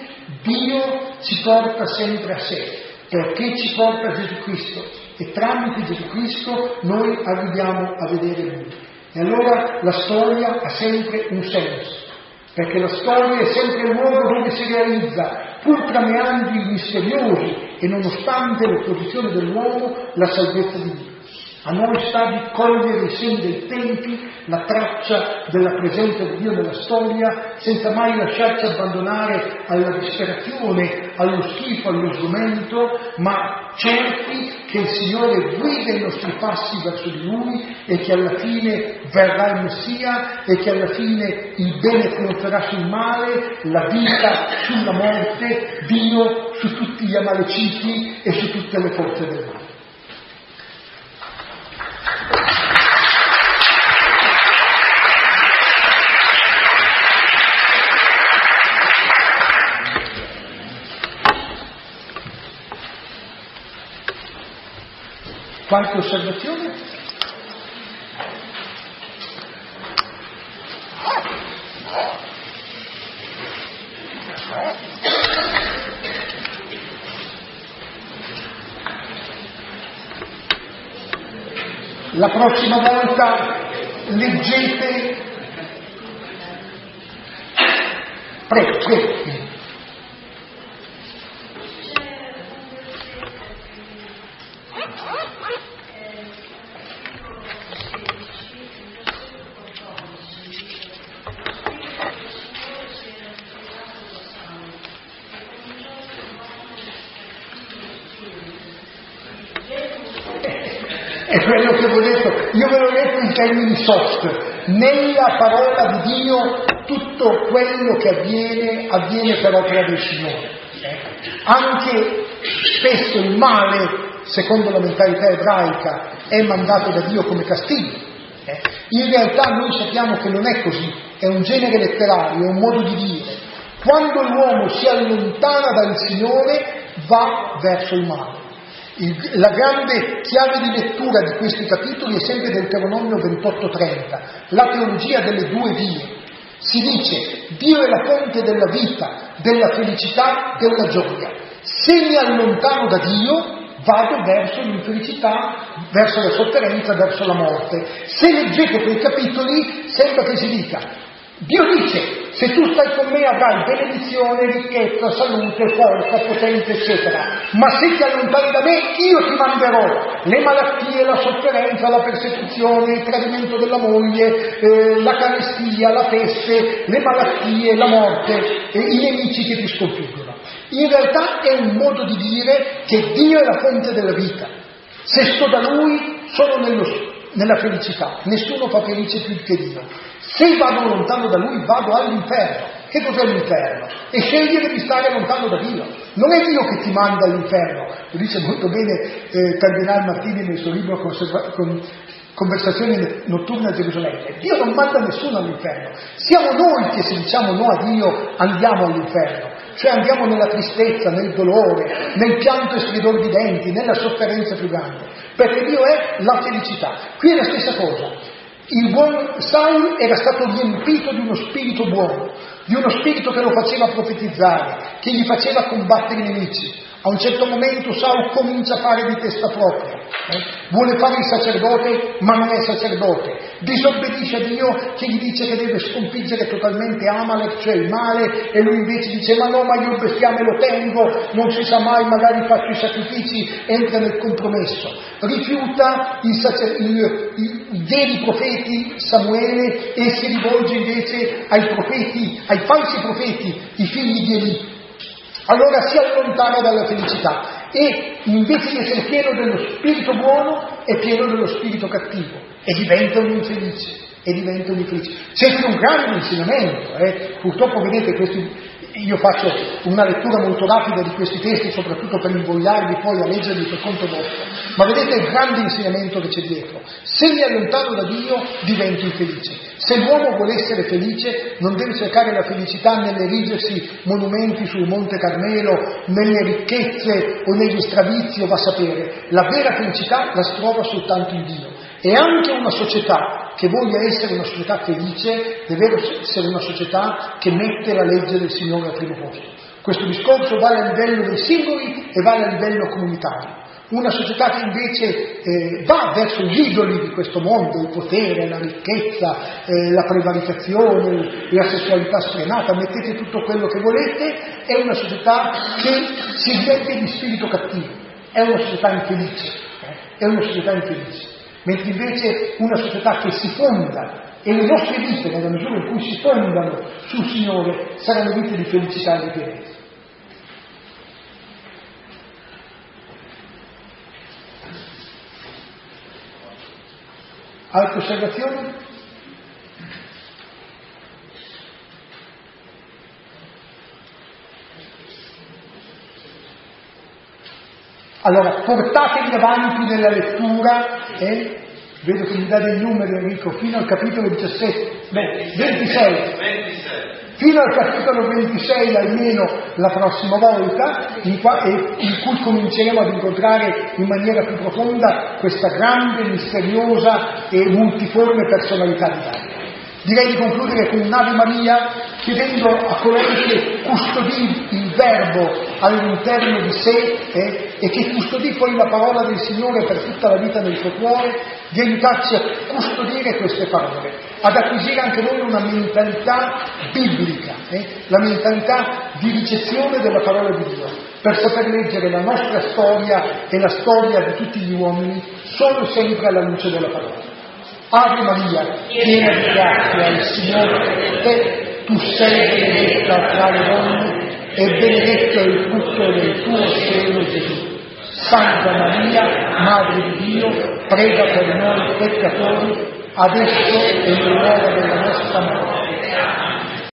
Dio ci porta sempre a sé, perché ci porta a Gesù Cristo, e tramite Gesù Cristo noi arriviamo a vedere Lui. E allora la storia ha sempre un senso, perché la storia è sempre il luogo dove si realizza, pur tra meandri misteriosi e nonostante l'opposizione dell'uomo, la salvezza di Dio. A noi sta di cogliere i segni dei tempi, la traccia della presenza di Dio nella storia, senza mai lasciarci abbandonare alla disperazione, allo schifo, allo sgomento, ma certi che il Signore guida i nostri passi verso di Lui e che alla fine verrà il Messia e che alla fine il bene trionferà sul male, la vita sulla morte, Dio su tutti gli amaleciti e su tutte le forze del male. Qualche osservazione? La prossima volta leggete. Prego. È quello che vi ho detto, io ve l'ho detto in termini soft. Nella parola di Dio tutto quello che avviene per opera del Signore. Anche spesso il male, secondo la mentalità ebraica, è mandato da Dio come castigo. In realtà noi sappiamo che non è così, è un genere letterario, è un modo di dire. Quando l'uomo si allontana dal Signore va verso il male. La grande chiave di lettura di questi capitoli è sempre Deuteronomio 28:30, la teologia delle due vie. Si dice: Dio è la fonte della vita, della felicità, della gioia. Se mi allontano da Dio, vado verso l'infelicità, verso la sofferenza, verso la morte. Se leggete quei capitoli, sembra che si dica: Dio dice, se tu stai con me avrai benedizione, ricchezza, salute, forza, potenza, eccetera. Ma se ti allontani da me, io ti manderò le malattie, la sofferenza, la persecuzione, il tradimento della moglie, la carestia, la peste, le malattie, la morte, i nemici che ti sconfiggono. In realtà è un modo di dire che Dio è la fonte della vita. Se sto da Lui, sono nella felicità. Nessuno fa felice più che Dio. Se vado lontano da Lui, vado all'inferno. Che cos'è l'inferno? È scegliere di stare lontano da Dio. Non è Dio che ti manda all'inferno. Lo dice molto bene Cardinale Martini nel suo libro Conversazioni notturne a Gerusalemme. Dio non manda nessuno all'inferno. Siamo noi che, se diciamo no a Dio, andiamo all'inferno. Cioè andiamo nella tristezza, nel dolore, nel pianto e stridor di denti, nella sofferenza più grande. Perché Dio è la felicità. Qui è la stessa cosa. Il buon Saul era stato riempito di uno spirito buono, di uno spirito che lo faceva profetizzare, che gli faceva combattere i nemici. A un certo momento Saul comincia a fare di testa propria, vuole fare il sacerdote ma non è sacerdote, disobbedisce a Dio che gli dice che deve sconfiggere totalmente Amalek, cioè il male, e lui invece dice: ma no, ma io il bestiame lo tengo, non si sa mai, magari faccio i sacrifici, entra nel compromesso, rifiuta i veri profeti Samuele e si rivolge invece ai profeti, ai falsi profeti, i figli di Eli. Allora si allontana dalla felicità e invece di essere pieno dello spirito buono è pieno dello spirito cattivo e diventa un infelice. C'è qui un grande insegnamento, purtroppo vedete io faccio una lettura molto rapida di questi testi, soprattutto per invogliarvi poi a leggerli per conto vostro, ma vedete il grande insegnamento che c'è dietro. Se mi allontano da Dio divento infelice. Se l'uomo vuole essere felice non deve cercare la felicità nell'erigersi monumenti sul Monte Carmelo, nelle ricchezze o negli stravizi, o va a sapere. La vera felicità la si trova soltanto in Dio. E anche una società che voglia essere una società felice deve essere una società che mette la legge del Signore al primo posto. Questo discorso vale a livello dei singoli e vale a livello comunitario. Una società che invece va verso gli idoli di questo mondo, il potere, la ricchezza, la prevaricazione, la sessualità sfrenata, mettete tutto quello che volete, è una società che si riempie di spirito cattivo, è una società infelice. Mentre invece una società che si fonda, e le nostre vite, nella misura in cui si fondano sul Signore, saranno vite di felicità e di pienezza. Altre osservazioni? Allora, portatevi avanti nella lettura, vedo che mi dà dei numeri Enrico, fino al capitolo 26. Fino al capitolo 26 almeno la prossima volta, in cui cominceremo ad incontrare in maniera più profonda questa grande, misteriosa e multiforme personalità di Dio. Direi di concludere con un'Ave Maria, chiedendo a colei che custodì il Verbo all'interno di sé e che custodì poi la parola del Signore per tutta la vita nel suo cuore, di aiutarci a custodire queste parole, ad acquisire anche noi una mentalità biblica, la mentalità di ricezione della parola di Dio, per saper leggere la nostra storia e la storia di tutti gli uomini solo sempre alla luce della parola. Ave Maria, piena di grazia, il Signore è con te, tu sei benedetta tra le donne e benedetto è il frutto del tuo seno, Gesù. Santa Maria, Madre di Dio, prega per noi peccatori, adesso e nell'ora della nostra